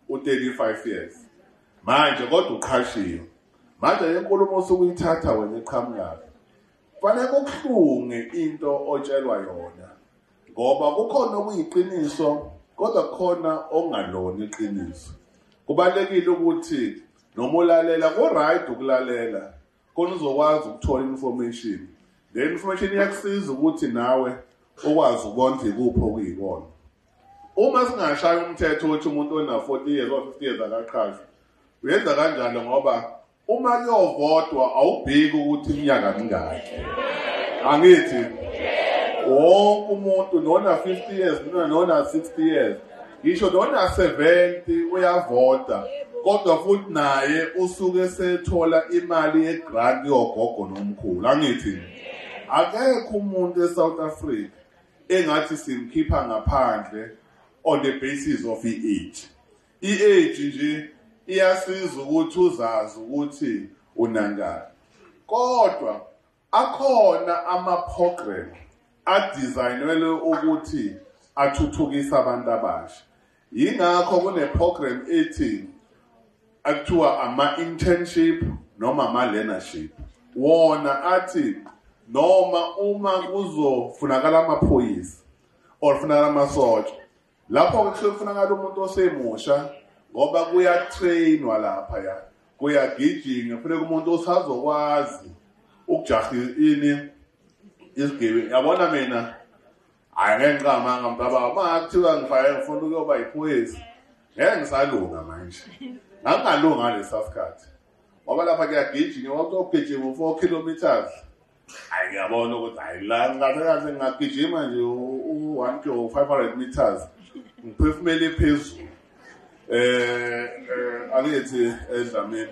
u35 years manje kodwa uqhashiwe manje inkulumo osukuyithatha wena eqhamuka fanele ukuhlunge into otshelwa yona ngoba kukhona okuyiqiniso kodwa kukhona ongalona iqiniso kubalekile ukuthi noma ulalela ko right ukulalela khona uzokwazi ukuthola information le information iyakusiza ukuthi nawe ukwazi ukubona ikupho okuyikona uma singashaya umthetho ukuthi umuntu ona 40 years or 50 years akaqhashi uyenza kanjalo ngoba uma kuyovotwa awubhiki ukuthi iminyaka mingaki angithi wonke umuntu nona 50 years nona 60 years ngisho nona 70 uyavota kodwa futhi naye usuke sethola imali yegrant yogogo nomkhulu angithi akekho umuntu eSouth Africa engathi simkhipha ngaphandle on the basis of age nje iyasiza ukuthi uzazi ukuthi unangani kodwa akhona ama-program adesignelwe ukuthi athuthukise abantu abasha yingakho kune-program ethi akuthiwa ama-internship noma ama-learnership wona athi noma uma kuzofunakala amaphoyisa or funakala amasotsha lapho kufunakala umuntu osemusha ngoba kuyatrainwa lapha ya kuyagijinga kufanele umuntu osazokwazi ukujaha isigebe yabona mina ayenqama ngambaba makuthiwa ngifuna ukuyoba yiphoyisa ngeke ngisalunga manje ngangalunga lesasikhathi ngoba lapha kuyagijinga wakugijima 4 kilometers ngiyabona ukuthi la ngathi ngagijima nje u1 km 500 meters ngiphefumele phezulu alithi edlamini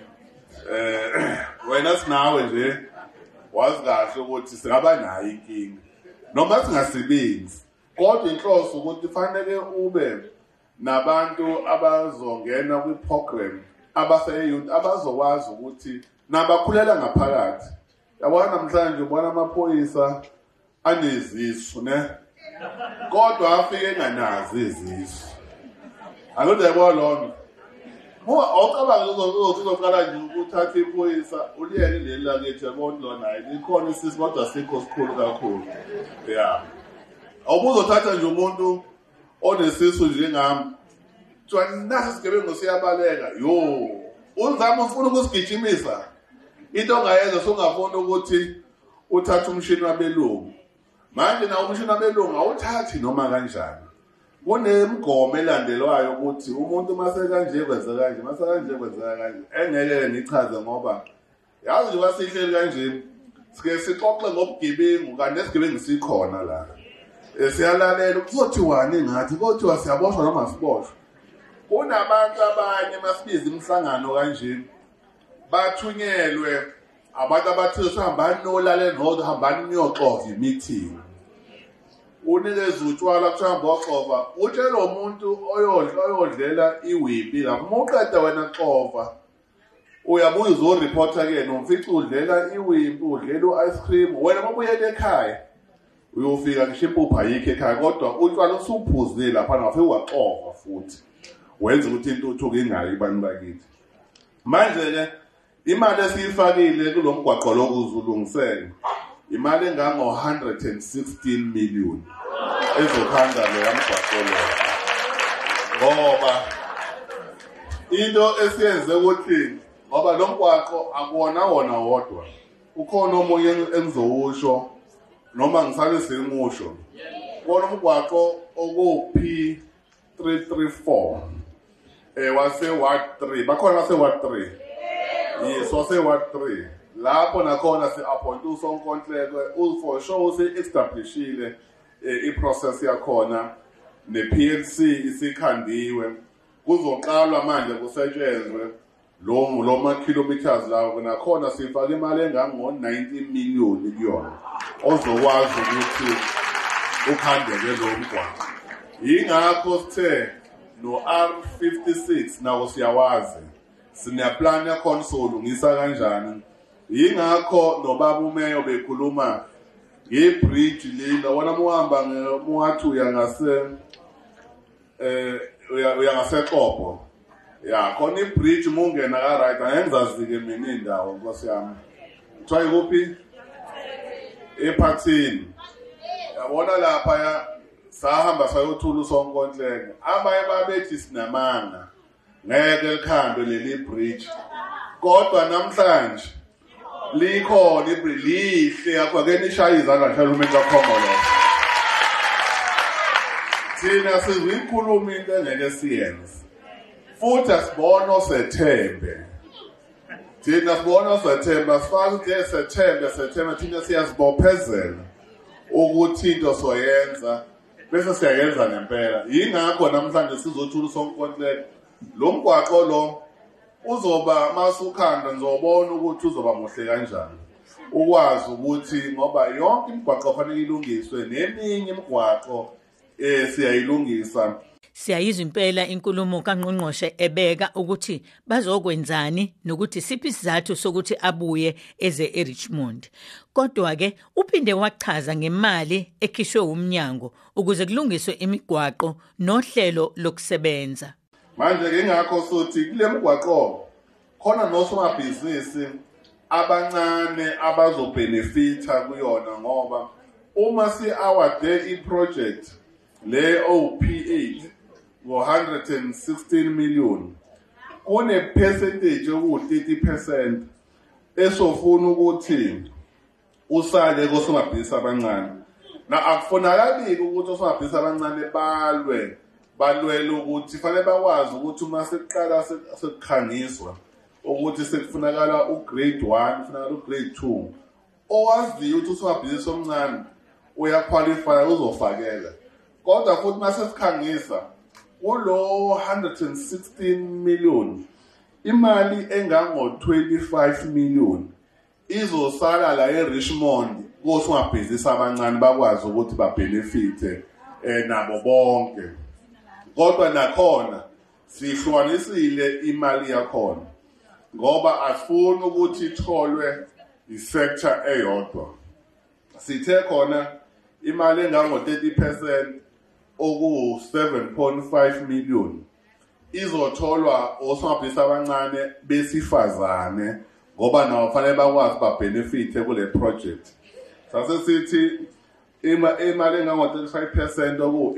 wena sinawe nje wazi kahle ukuthi singaba nayo inkinga noma singasebenzi kodwa inhloso ukuthi fanele ube nabantu abazongena kwi-program abaseyouth abazokwazi ukuthi nabakhulela ngaphakathi yabona namhlanje ubona amaphoyisa anezisu ne kodwa afike enganazi izisu akude yabona lonke awucabanga uzoqala nje ukuthatha iphoyisa uliyele leli lakithi yabona lona likhona isisi kodwa sikho sikhulu kakhulu ya awubuzothatha nje umuntu onesisu njengami kuthiwa nasi sigebengu siyabaleka yo uzama ufuna ukusigijimisa into ongayenza sungafuna ukuthi uthathe umshini wabelungu manje na umshini wabelungu awuthathi noma kanjani kunemgomo elandelwayo ukuthi umuntu mase kanje kwenza kanje mase kanje kwenza kanje engeke ngichaze ngoba yazi nje wasihleli kanje sike sixoxe ngobugebengu kanti esigebengu sikhona la siyalalela ukuzothiwani ngathi kodwa siyaboshwa noma siboshwa kunabantu abanye masibiza imihlangano kanje bathunyelwe abantu abathi sihambani nolale nohambani niyoxova meeting unikeza utshwala kuhamba waxova utshela umuntu oyodlela iwimpi lapho uqeda wena xova uyabuya uzoreporta ke nomfica udlela iwimpi udlela ice cream wena mabuyele ekhaya uyofika ngishimpupha yikho ekhaya kodwa utshwala usuphuzile lapha ngafike waxova futhi wenza ukuthi intuthuko ingayi abantu bakithi manje ke imali esiyifakile kulomgwaqo lokuzulungisela imali engango 116 million ezokhanda lo yamgwaqo lo ngoba into esiyenze ukuthi ngoba lo mgwaqo akuwona wona wodwa ukhona omunye engizowusho noma ngisale sengimusho kona umgwaqo okuP 334 wase Ward 3 bakhona wase Ward 3 yes wase Ward 3 lapho nakhona si-appoint uSonkonhlekwe for sure usi-establishile i-process yakhona ne-PLC isikhandiwe kuzoqalwa manje kusetshenzwe lo ma-kilometers lawo nakhona sifake imali engango-19 million kuyona ozokwazi ukuthi ukhambeke lo mgwaqo yingakho sithe no-R56 nawo siyawazi sineplan yakhona solungisa kanjani yingakho nobaba umeyo bekhuluma ngebridge lena wona muhamba muhathu uya ngase Qopho ya khona ibridge mungena ka right angenzazike mina indawo Nkosi yami try kuphi ePhathini yabona lapha ya sahamba sayothula usonkonhlenge abanye babethi sinamanga ngeke likhambe leli bridge kodwa namhlanje likhona ibridge lihle yakho ake nishaya izandla mhlawumbe kakhomolo thina sizikhuluma into engeke siyenze futhi asibona osethembe thina sibona osethembe sifaka ukuthi sethembe thina siyazibophezela ukuthi into soyenza bese siyayenza ngempela yingakho namhlanje sizothula sonkonhlenge lo mgwaqo lo uzoba masukhanda ngizobona ukuthi uzoba muhle kanjani ukwazi ukuthi ngoba yonke imigwaqo kufanele ilungiswe neminye imigwaqo siyayilungisa. Siyayizwa impela inkulumo kaNgqongqoshe ebeka ukuthi bazokwenzani nokuthi siphi isizathu sokuthi abuye eze eRichmond. Kodwa ke uphinde wachaza ngemali ekhishwe umnyango ukuze kulungiswe imigwaqo nohlelo lokusebenza. Manje ke ngakho sothi kule migwaqo khona nosomabhizinisi abancane abazobenefita kuyona ngoba uma si-awarded i-project le OP8 ngo-116 million kune-percentage oku-30% esofuna ukuthi usale kosomabhizinisi abancane. Na akufunakali ukuthi osomabhizinisi abancane balwele ukuthi fanele bakwazi ukuthi uma sekuqala sekukhangiswa ukuthi sekufunakala ugrade 1 kufunakala ugrade 2 owaziyo ukuthi usomabhizinisi omncane uyaqualify uzofakela. Kodwa futhi mase sikhangisa kulo 116 million imali engango 25 million izosala la eRichmond kosomabhizinisi abancane bakwazi ukuthi babenefite nabo bonke. Kodwa nakhona sihlukanisile imali yakhona ngoba asifuni ukuthi itholwe isector eyodwa. Sithe khona imali engango 30% oku 7.5 million izotholwa osomabhizinisi abancane besifazane ngoba nawo fanele bakwazi babenefite kule project. Sase sithi imali engango 35% oku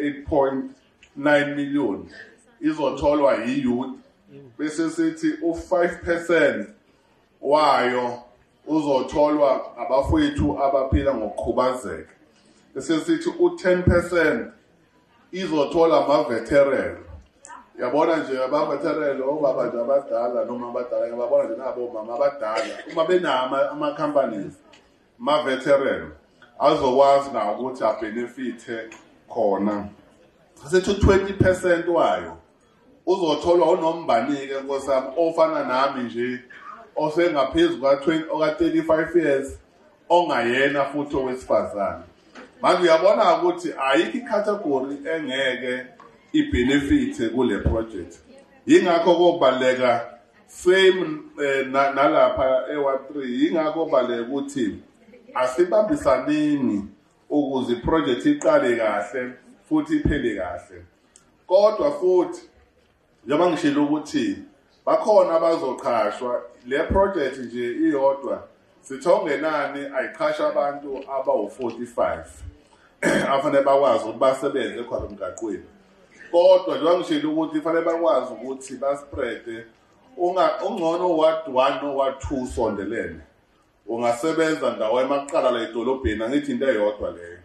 8.9 million izotholwa yi-youth bese sithi u5% wayo uzotholwa abafowethu abaphila ngokukhubazeka. Bese sithi u10% izothola ama-veteran. Yabona nje ama-veteran obaba nje abadala noma abadala ngababona nje nabo mama abadala uma benama ama-companies ma-veteran azokwazi nawo ukuthi abenefite khona. Sithi 20% wayo uzotholwa unombanike nkosami ofana nami nje osengaphezulu ka-35 years ongayena futhi owesifazane. Manje uyabona ukuthi ayikho icategory engeke ibenefite kule project. Yingakho kobaleka same nalapha e1-3 yingakho baleka ukuthi asibambisanini ukuze iproject iqale kahle futhi iphele kahle. Kodwa futhi njengoba ngishilo ukuthi bakhona abazoqhashwa le project nje iyodwa sithonge nani ayiqhasha abantu abawu45 afanele bakwazi ukuthi basebenze khona emgaqweni. Kodwa njengoba ngishilo ukuthi fanele bakwazi ukuthi baspread ungcono ward 1 no ward 2 sondelene ungasebenza ndawo emaqala la edolobheni angithi into eyodwa leyo.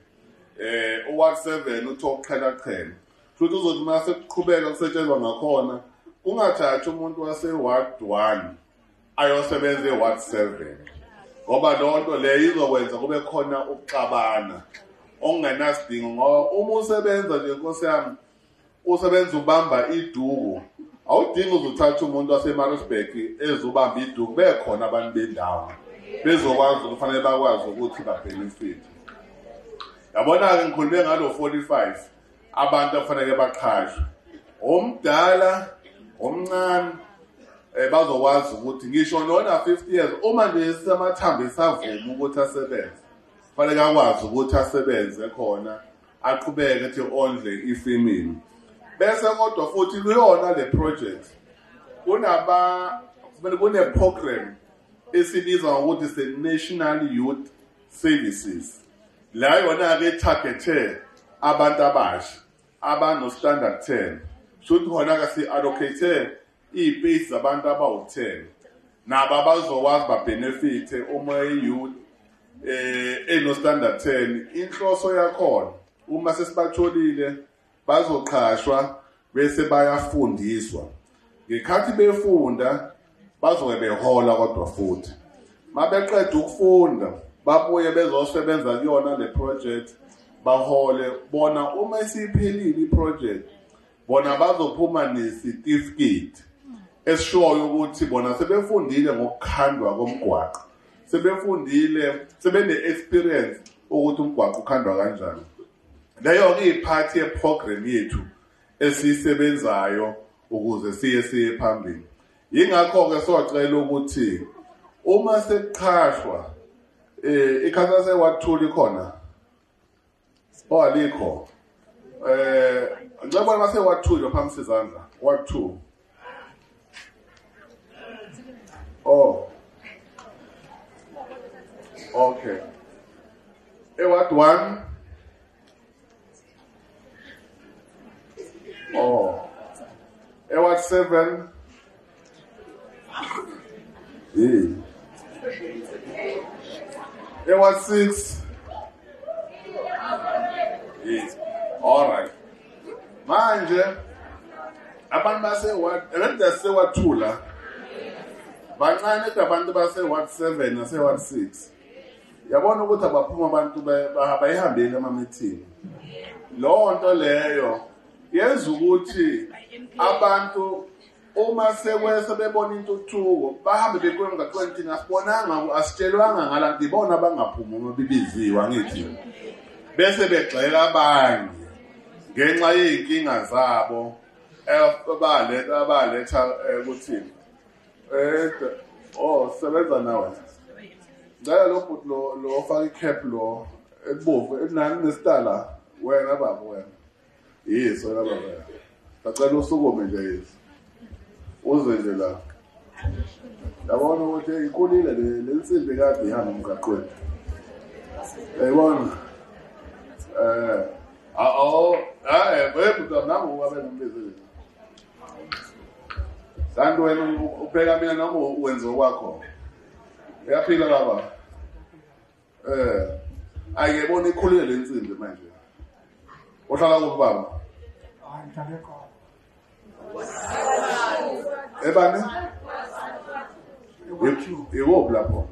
Ward 7 uthoqhela qhela futhi uzothi mase kuqhubeka kusetshenzwa ngakhona kungathathi umuntu wase ward 1 ayosebenza eWard 7 ngoba lonto leyo izokwenza kube khona ukuxabana okungenasidingo ngoba uma usebenza nje Nkosi yami usebenza ubamba iduku awudingi uzothatha umuntu waseMaritzburg ezobamba iduku bekhona abantu bendawo bezokwazi ukufanele bakwazi ukuthi babenefit. Yabona ke ngikhulume ngalo 45 abantu afanele baqhashwe omdala omncane bazokwazi ukuthi ngisho nona 50 years uma nje sisamathambo esavuma ukuthi asebenze fanele akwazi ukuthi asebenze khona aqhubeke ethi ondle ifamily. Bese kodwa futhi luyona le project kune program esibizwa ngokuthi se National Youth Services. La yona ke targethe abantu abasha abano standard 10. Shothi khona ka si allocate ibase zabantu abawu10. Naba abazokwazi ba benefit uma youth eno standard 10. Inhloso yakhona uma sesibatholile bazoqhashwa bese bayafundiswa. Ngekhathi befunda bazobe behola kodwa futhi. Mabeqeda ukufunda babuye bezosebenza kuyona le project bahole bona uma isiphelile iproject bona bazophuma necertificate esishoyo ukuthi bona sebefundile ngokukhandwa komgwaqo. Sebefundile sebene experience ukuthi umgwaqo ukhandwa kanjani. Leyo ke iphathi yeprogram yethu esisebenzayo ukuze siye phambili. Yingakho ke socela ukuthi uma sekuqhashwa ikhasa sewathuli khona alikho ngicabanga mase wathuli phambi sizandla wa2 okay what 1 what 7 what 6 yes all right manje abantu base what renda se wathula bancane abantu base what 7 nase what 6 yabona ukuthi abaphuma abantu bayihambile ama meeting lonto leyo yenza ukuthi abantu uma sekwese bebona intuthuko bahambe bekwenza 20 ngasibonanga asitshelwanga ngala ngibona abangaphuma uma bibiziwa ngithi bese begxeka abanye ngenxa yeinkinga zabo abaletha ukuthi sebenza nawe ngala lo ofaka icap lo ekubovu enani nesitala wena baba wena yes wena baba bacela usukume nje yes uze nje la yabona ukuthi ikulile le nsimbi kade ihamba umgaqweni yayibona nangu wabe nombezeli santu wena ubheka mina noma uwenze okwakho uyaphila baba ayebona ikhulile le nsimbi manje uhlala kuphi baba ebani iwophi lapho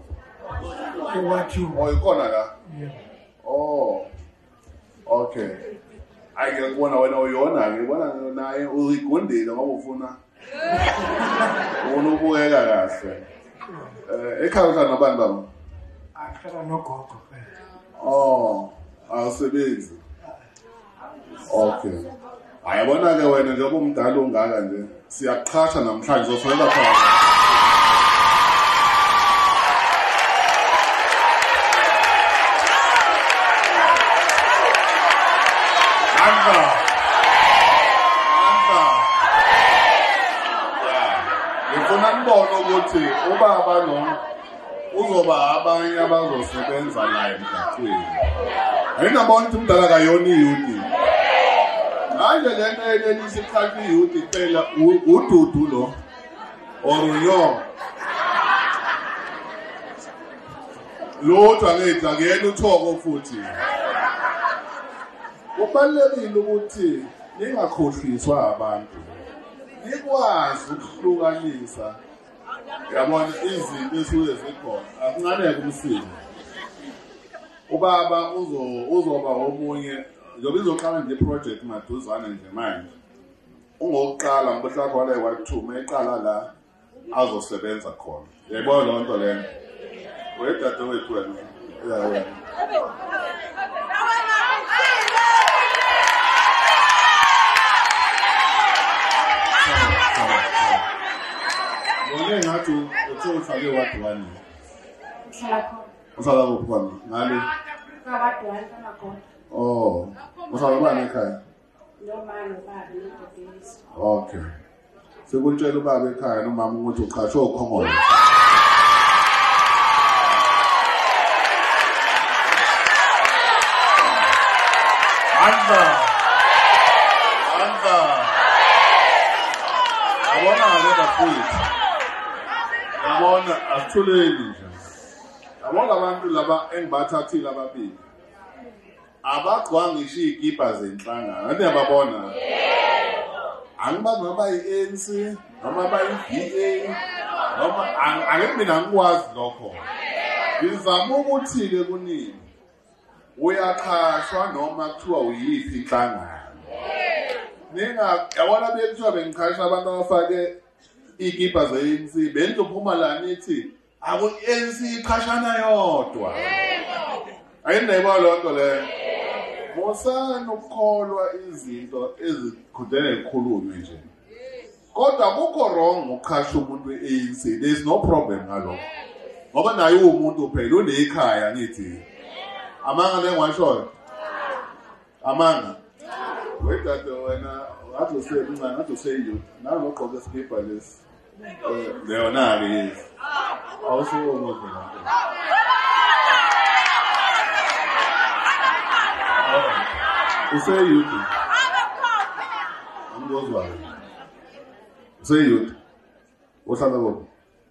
ikhona la okay ayekubona wena uyona ngibona naye uyigundile ngoba ufuna ubukeka kahle ekhaya uhlala nabani baba ahlala nogogo awusebenzi okay ayabona ke wena njengoba umdala ungaka nje siyaqhasha namhlanje uzofela khona ngifuna nibone ukuthi ubaba lo uzoba abanye abazosebenza naye emgaqweni ayinabona ukuthi umdala kayona iyudi manje lento elisikhathi iyudi phela ududu lo orunyo lothu akuyena uthoko futhi kubalulekile ukuthi ningakhohliswa abantu nikwazi ukuhlukanisa yabona izinto esuke zikhona akunganeke umsimo ubaba uzoba omunye njobe izoqala nje project maduzane nje manje ungokuqala ngokuhla khona ewa2 mayiqala la azosebenza khona yayibona lonto lena wedade wethu wena yeah Wone ngathi uthofake wadwani. Usala kuphi ngale? Kawadwani kana khona. Usala bani ekhaya? No manje baba nobabisi. Okay. sekutshela ubaba ekhaya nomama ukuthi uqashwe ukhongolo. Anda. Abona ngale futhi. Abona asithuleni nje. Abona abantu laba engibathathile ababili. Abagcwa ngisho igipa zenhlangano. Niyababona? Angibazi noma yi-ANC, noma bayi-DA, noma angeke mina ngikwazi lokho. Ngizama ukuthi-ke kunini. Uyaqashwa noma kuthiwa uyiphi inhlangano. Yabona bekuthiwa bengiqasha abantu abafake igipa ze-ANC, benizophuma la nithi aku-ANC iqashana yodwa. Ayindayibona lonto leyo. Mosana ukukholwa izinto ezikhudene likhulunywe nje. Kodwa kukho wrong ukuqasha umuntu we-ANC. There is no problem ngalokho. Ngoba naye umuntu phela unekhaya ngithi. Amanga lengwashoyo. Amanga. Wait that wena ngathi say you. Nawe ngogqoka iskipa lesi. Leona ke. Awusuwo ngoba. You say youth. I'm going to say youth. What's that about?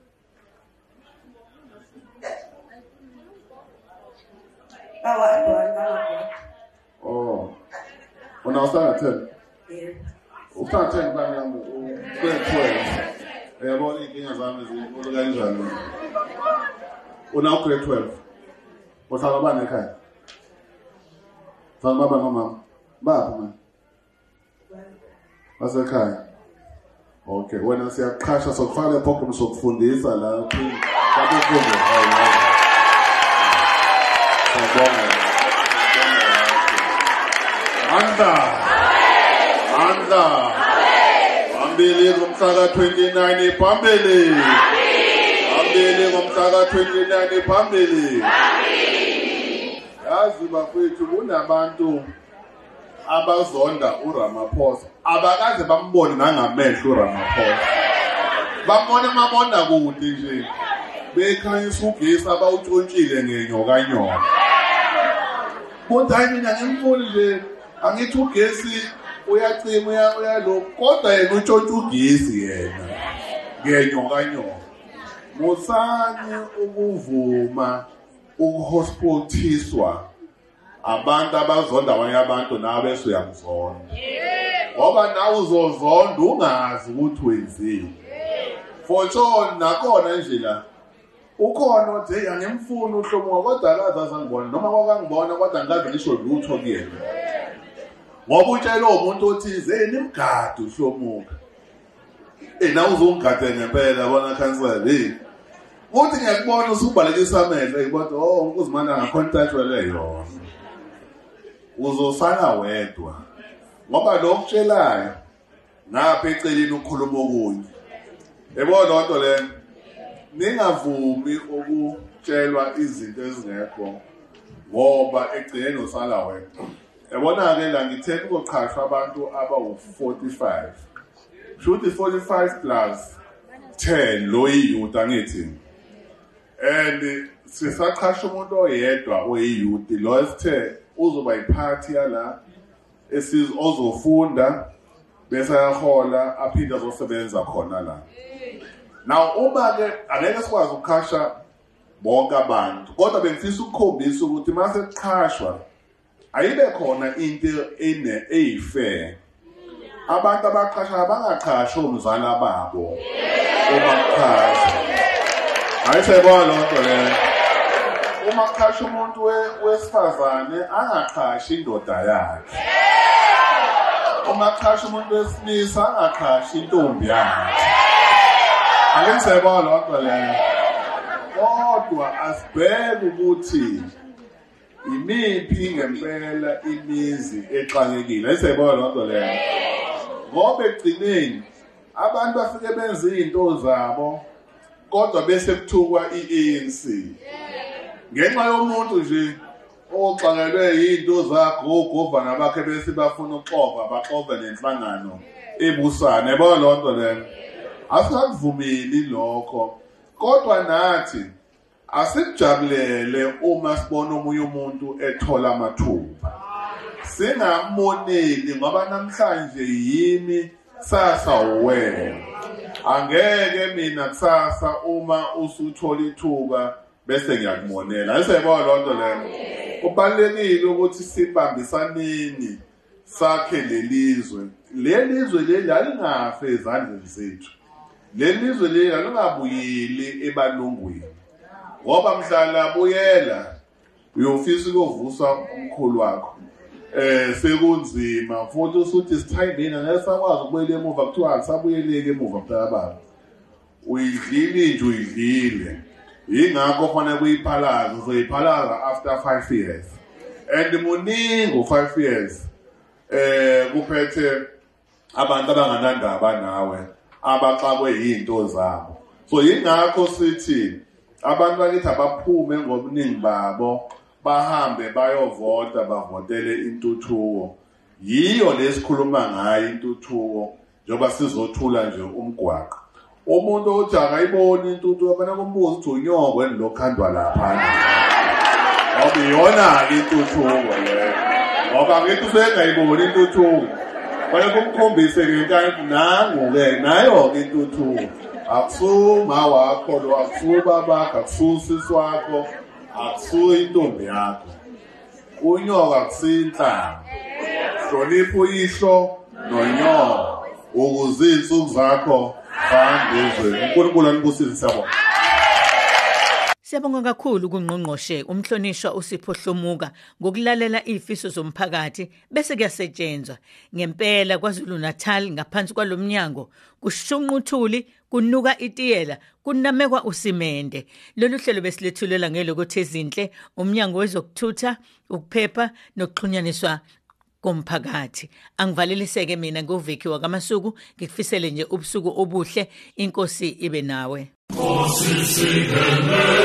Oh. When I was starting at 10. We start 10 back now. 12. I have only things as I'm saying. We now create 12. What's that about next? Sana baba mama. Baba man. Wasekhaya. Okay, wena siyaqhasha sokufaka program sokufundisa la kwakufunde. Anda. Phambili ngomhla ka-29 phambili. Phambili ngomhla ka-29 phambili. Yazi bafethu kunabantu abazonda uRamaphosa abakaze bambone nangamehlo uRamaphosa. Bambona mabona kude nje. Bekhanyisa ugesi abawutshontshile ngenyokanyoka. Kodwa mina ngimfuni nje angithi ugesi uyacima uyalo kodwa yena utshontsha ugesi yena ngenyokanyoka. Musani ukuvuma ukuhospitiswa abantu abazonda abanye abantu nawe bese uyamzonda. Ngoba nawe uzozonda ungazi ukuthi wenzeni. For sure nakhona nje la ukhona othi angimfuni uhlomo kodwa akazazi angibona noma kwakangibona kodwa ngazi ngisho lutho kuyena. Ngoba utshela umuntu othize nimgadi uhlomuka. Nawe uzongigade ngempela bona khansela uthi ngiyakubona usubalekisa amehlo ngibona ukuzimana ngacontractual yona. Uzosala wedwa. Ngoba lo kutshelayo ngapha eceleni ukukhuluma okunye. Yabona lonto le ningavumi ukutshelwa izinto ezingekho ngoba egcineni usala wedwa. Yabona ke la ngithe ukuqhashwa abantu abawu45. Shuthi 45 plus 10 lo youth angithi. And sisaqhasha umuntu oyedwa oyiyouth lo esithe uzoba iphathi yala ozofunda bese ayahola aphinde azosebenza khona la. Now uma ke angeke sikwazi ukukhasha bonke abantu kodwa bengifisa ukukhombisa ukuthi mase siqhashwa ayibe khona into eyifair. Abantu abaqhasha bangaqhashi umzala babo uma kuqhasha. Ayisebona lonto le. Uma kuqhasha umuntu wesifazane angaqhashi indoda yakhe. Uma kuqhasha umuntu wesilisa angaqhashi intombi yakhe. Ayisebona lonto le. Kodwa asibheke ukuthi imiphi ngempela imizi exakekile. Ayisebona lonto le. Ngoba egcineni abantu bafike benza izinto zabo kodwa bese kuthukwa iANC. Ngenxa yomuntu nje oxangelwe into zakho ugovana bakhe bese bafuna uxova baxove nenhlangano ebusane yabo lonto le asakuvumeli lokho kodwa nathi asikujabulele uma sibona omunye umuntu ethola amathuba singamoneli ngoba namhlanje yimi sasa uwena angeke mina kusasa uma usuthola ithuba bese ngiyakumonela ayisebo lonto leyo kubalekile ukuthi sibambisaneni sakhe lelizwe leli alingafe ezandleni zethu lelizwe leli alingabuyeli ebalungwini ngoba mhlala buyela uyofisa ukuvusa umkhulu wakho sekunzima futhi usuthi isithayimini ngesakwazi ukubuyela emuva kuthiwa akusabuyeleke emuva phela baba uyidlile nje uyidlile ingakho kufanele kuyiphalaza uzoyiphalaza after 5 years and muningi 5 years kuphethe abantu abanganandaba nawe abaxakwe izinto zabo so ingakho sithi abantu bakithi abaphume ngobuningi babo bahambe bayovota bavotele intuthuko yiyo lesikhuluma ngayo intuthuko njengoba sizothula nje umgwaqo umuntu othi akayiboni intuthuko abana kumbuza ukuthi unyoko enilokhandwa lapha ngoba iyona intuthuko le ngoba ngithi usengayiboni intuthuko baya kumkhombise ngento nangu-ke nayo-ke intuthuko akusuma wakho lo akusuba bakho akususisi wakho akusuka intombi yakho unyoka akusinhlanga hlonipha uyihlo nonyoko ukuze insuku zakho bandezwe uNkulunkulu anibusise siyabonga. Siyabonga kakhulu kuNgqongqoshe umhlonishwa uSipho Hlomuka ngokulalela izifiso zomphakathi bese kuyasetshenzwa ngempela KwaZulu Natal ngaphansi kwalomnyango kushunquthuli kunuka itiyela kunamekwa usimende lolu hlelo besilethulela ngelokuthi ezinhle umnyango wezokuthutha ukuphepha nokuxhunyaniswa komphakathi angivaleliseke mina ngoVicky wakamasuku ngikufisele nje ubusuku obuhle inkosi ibe nawe.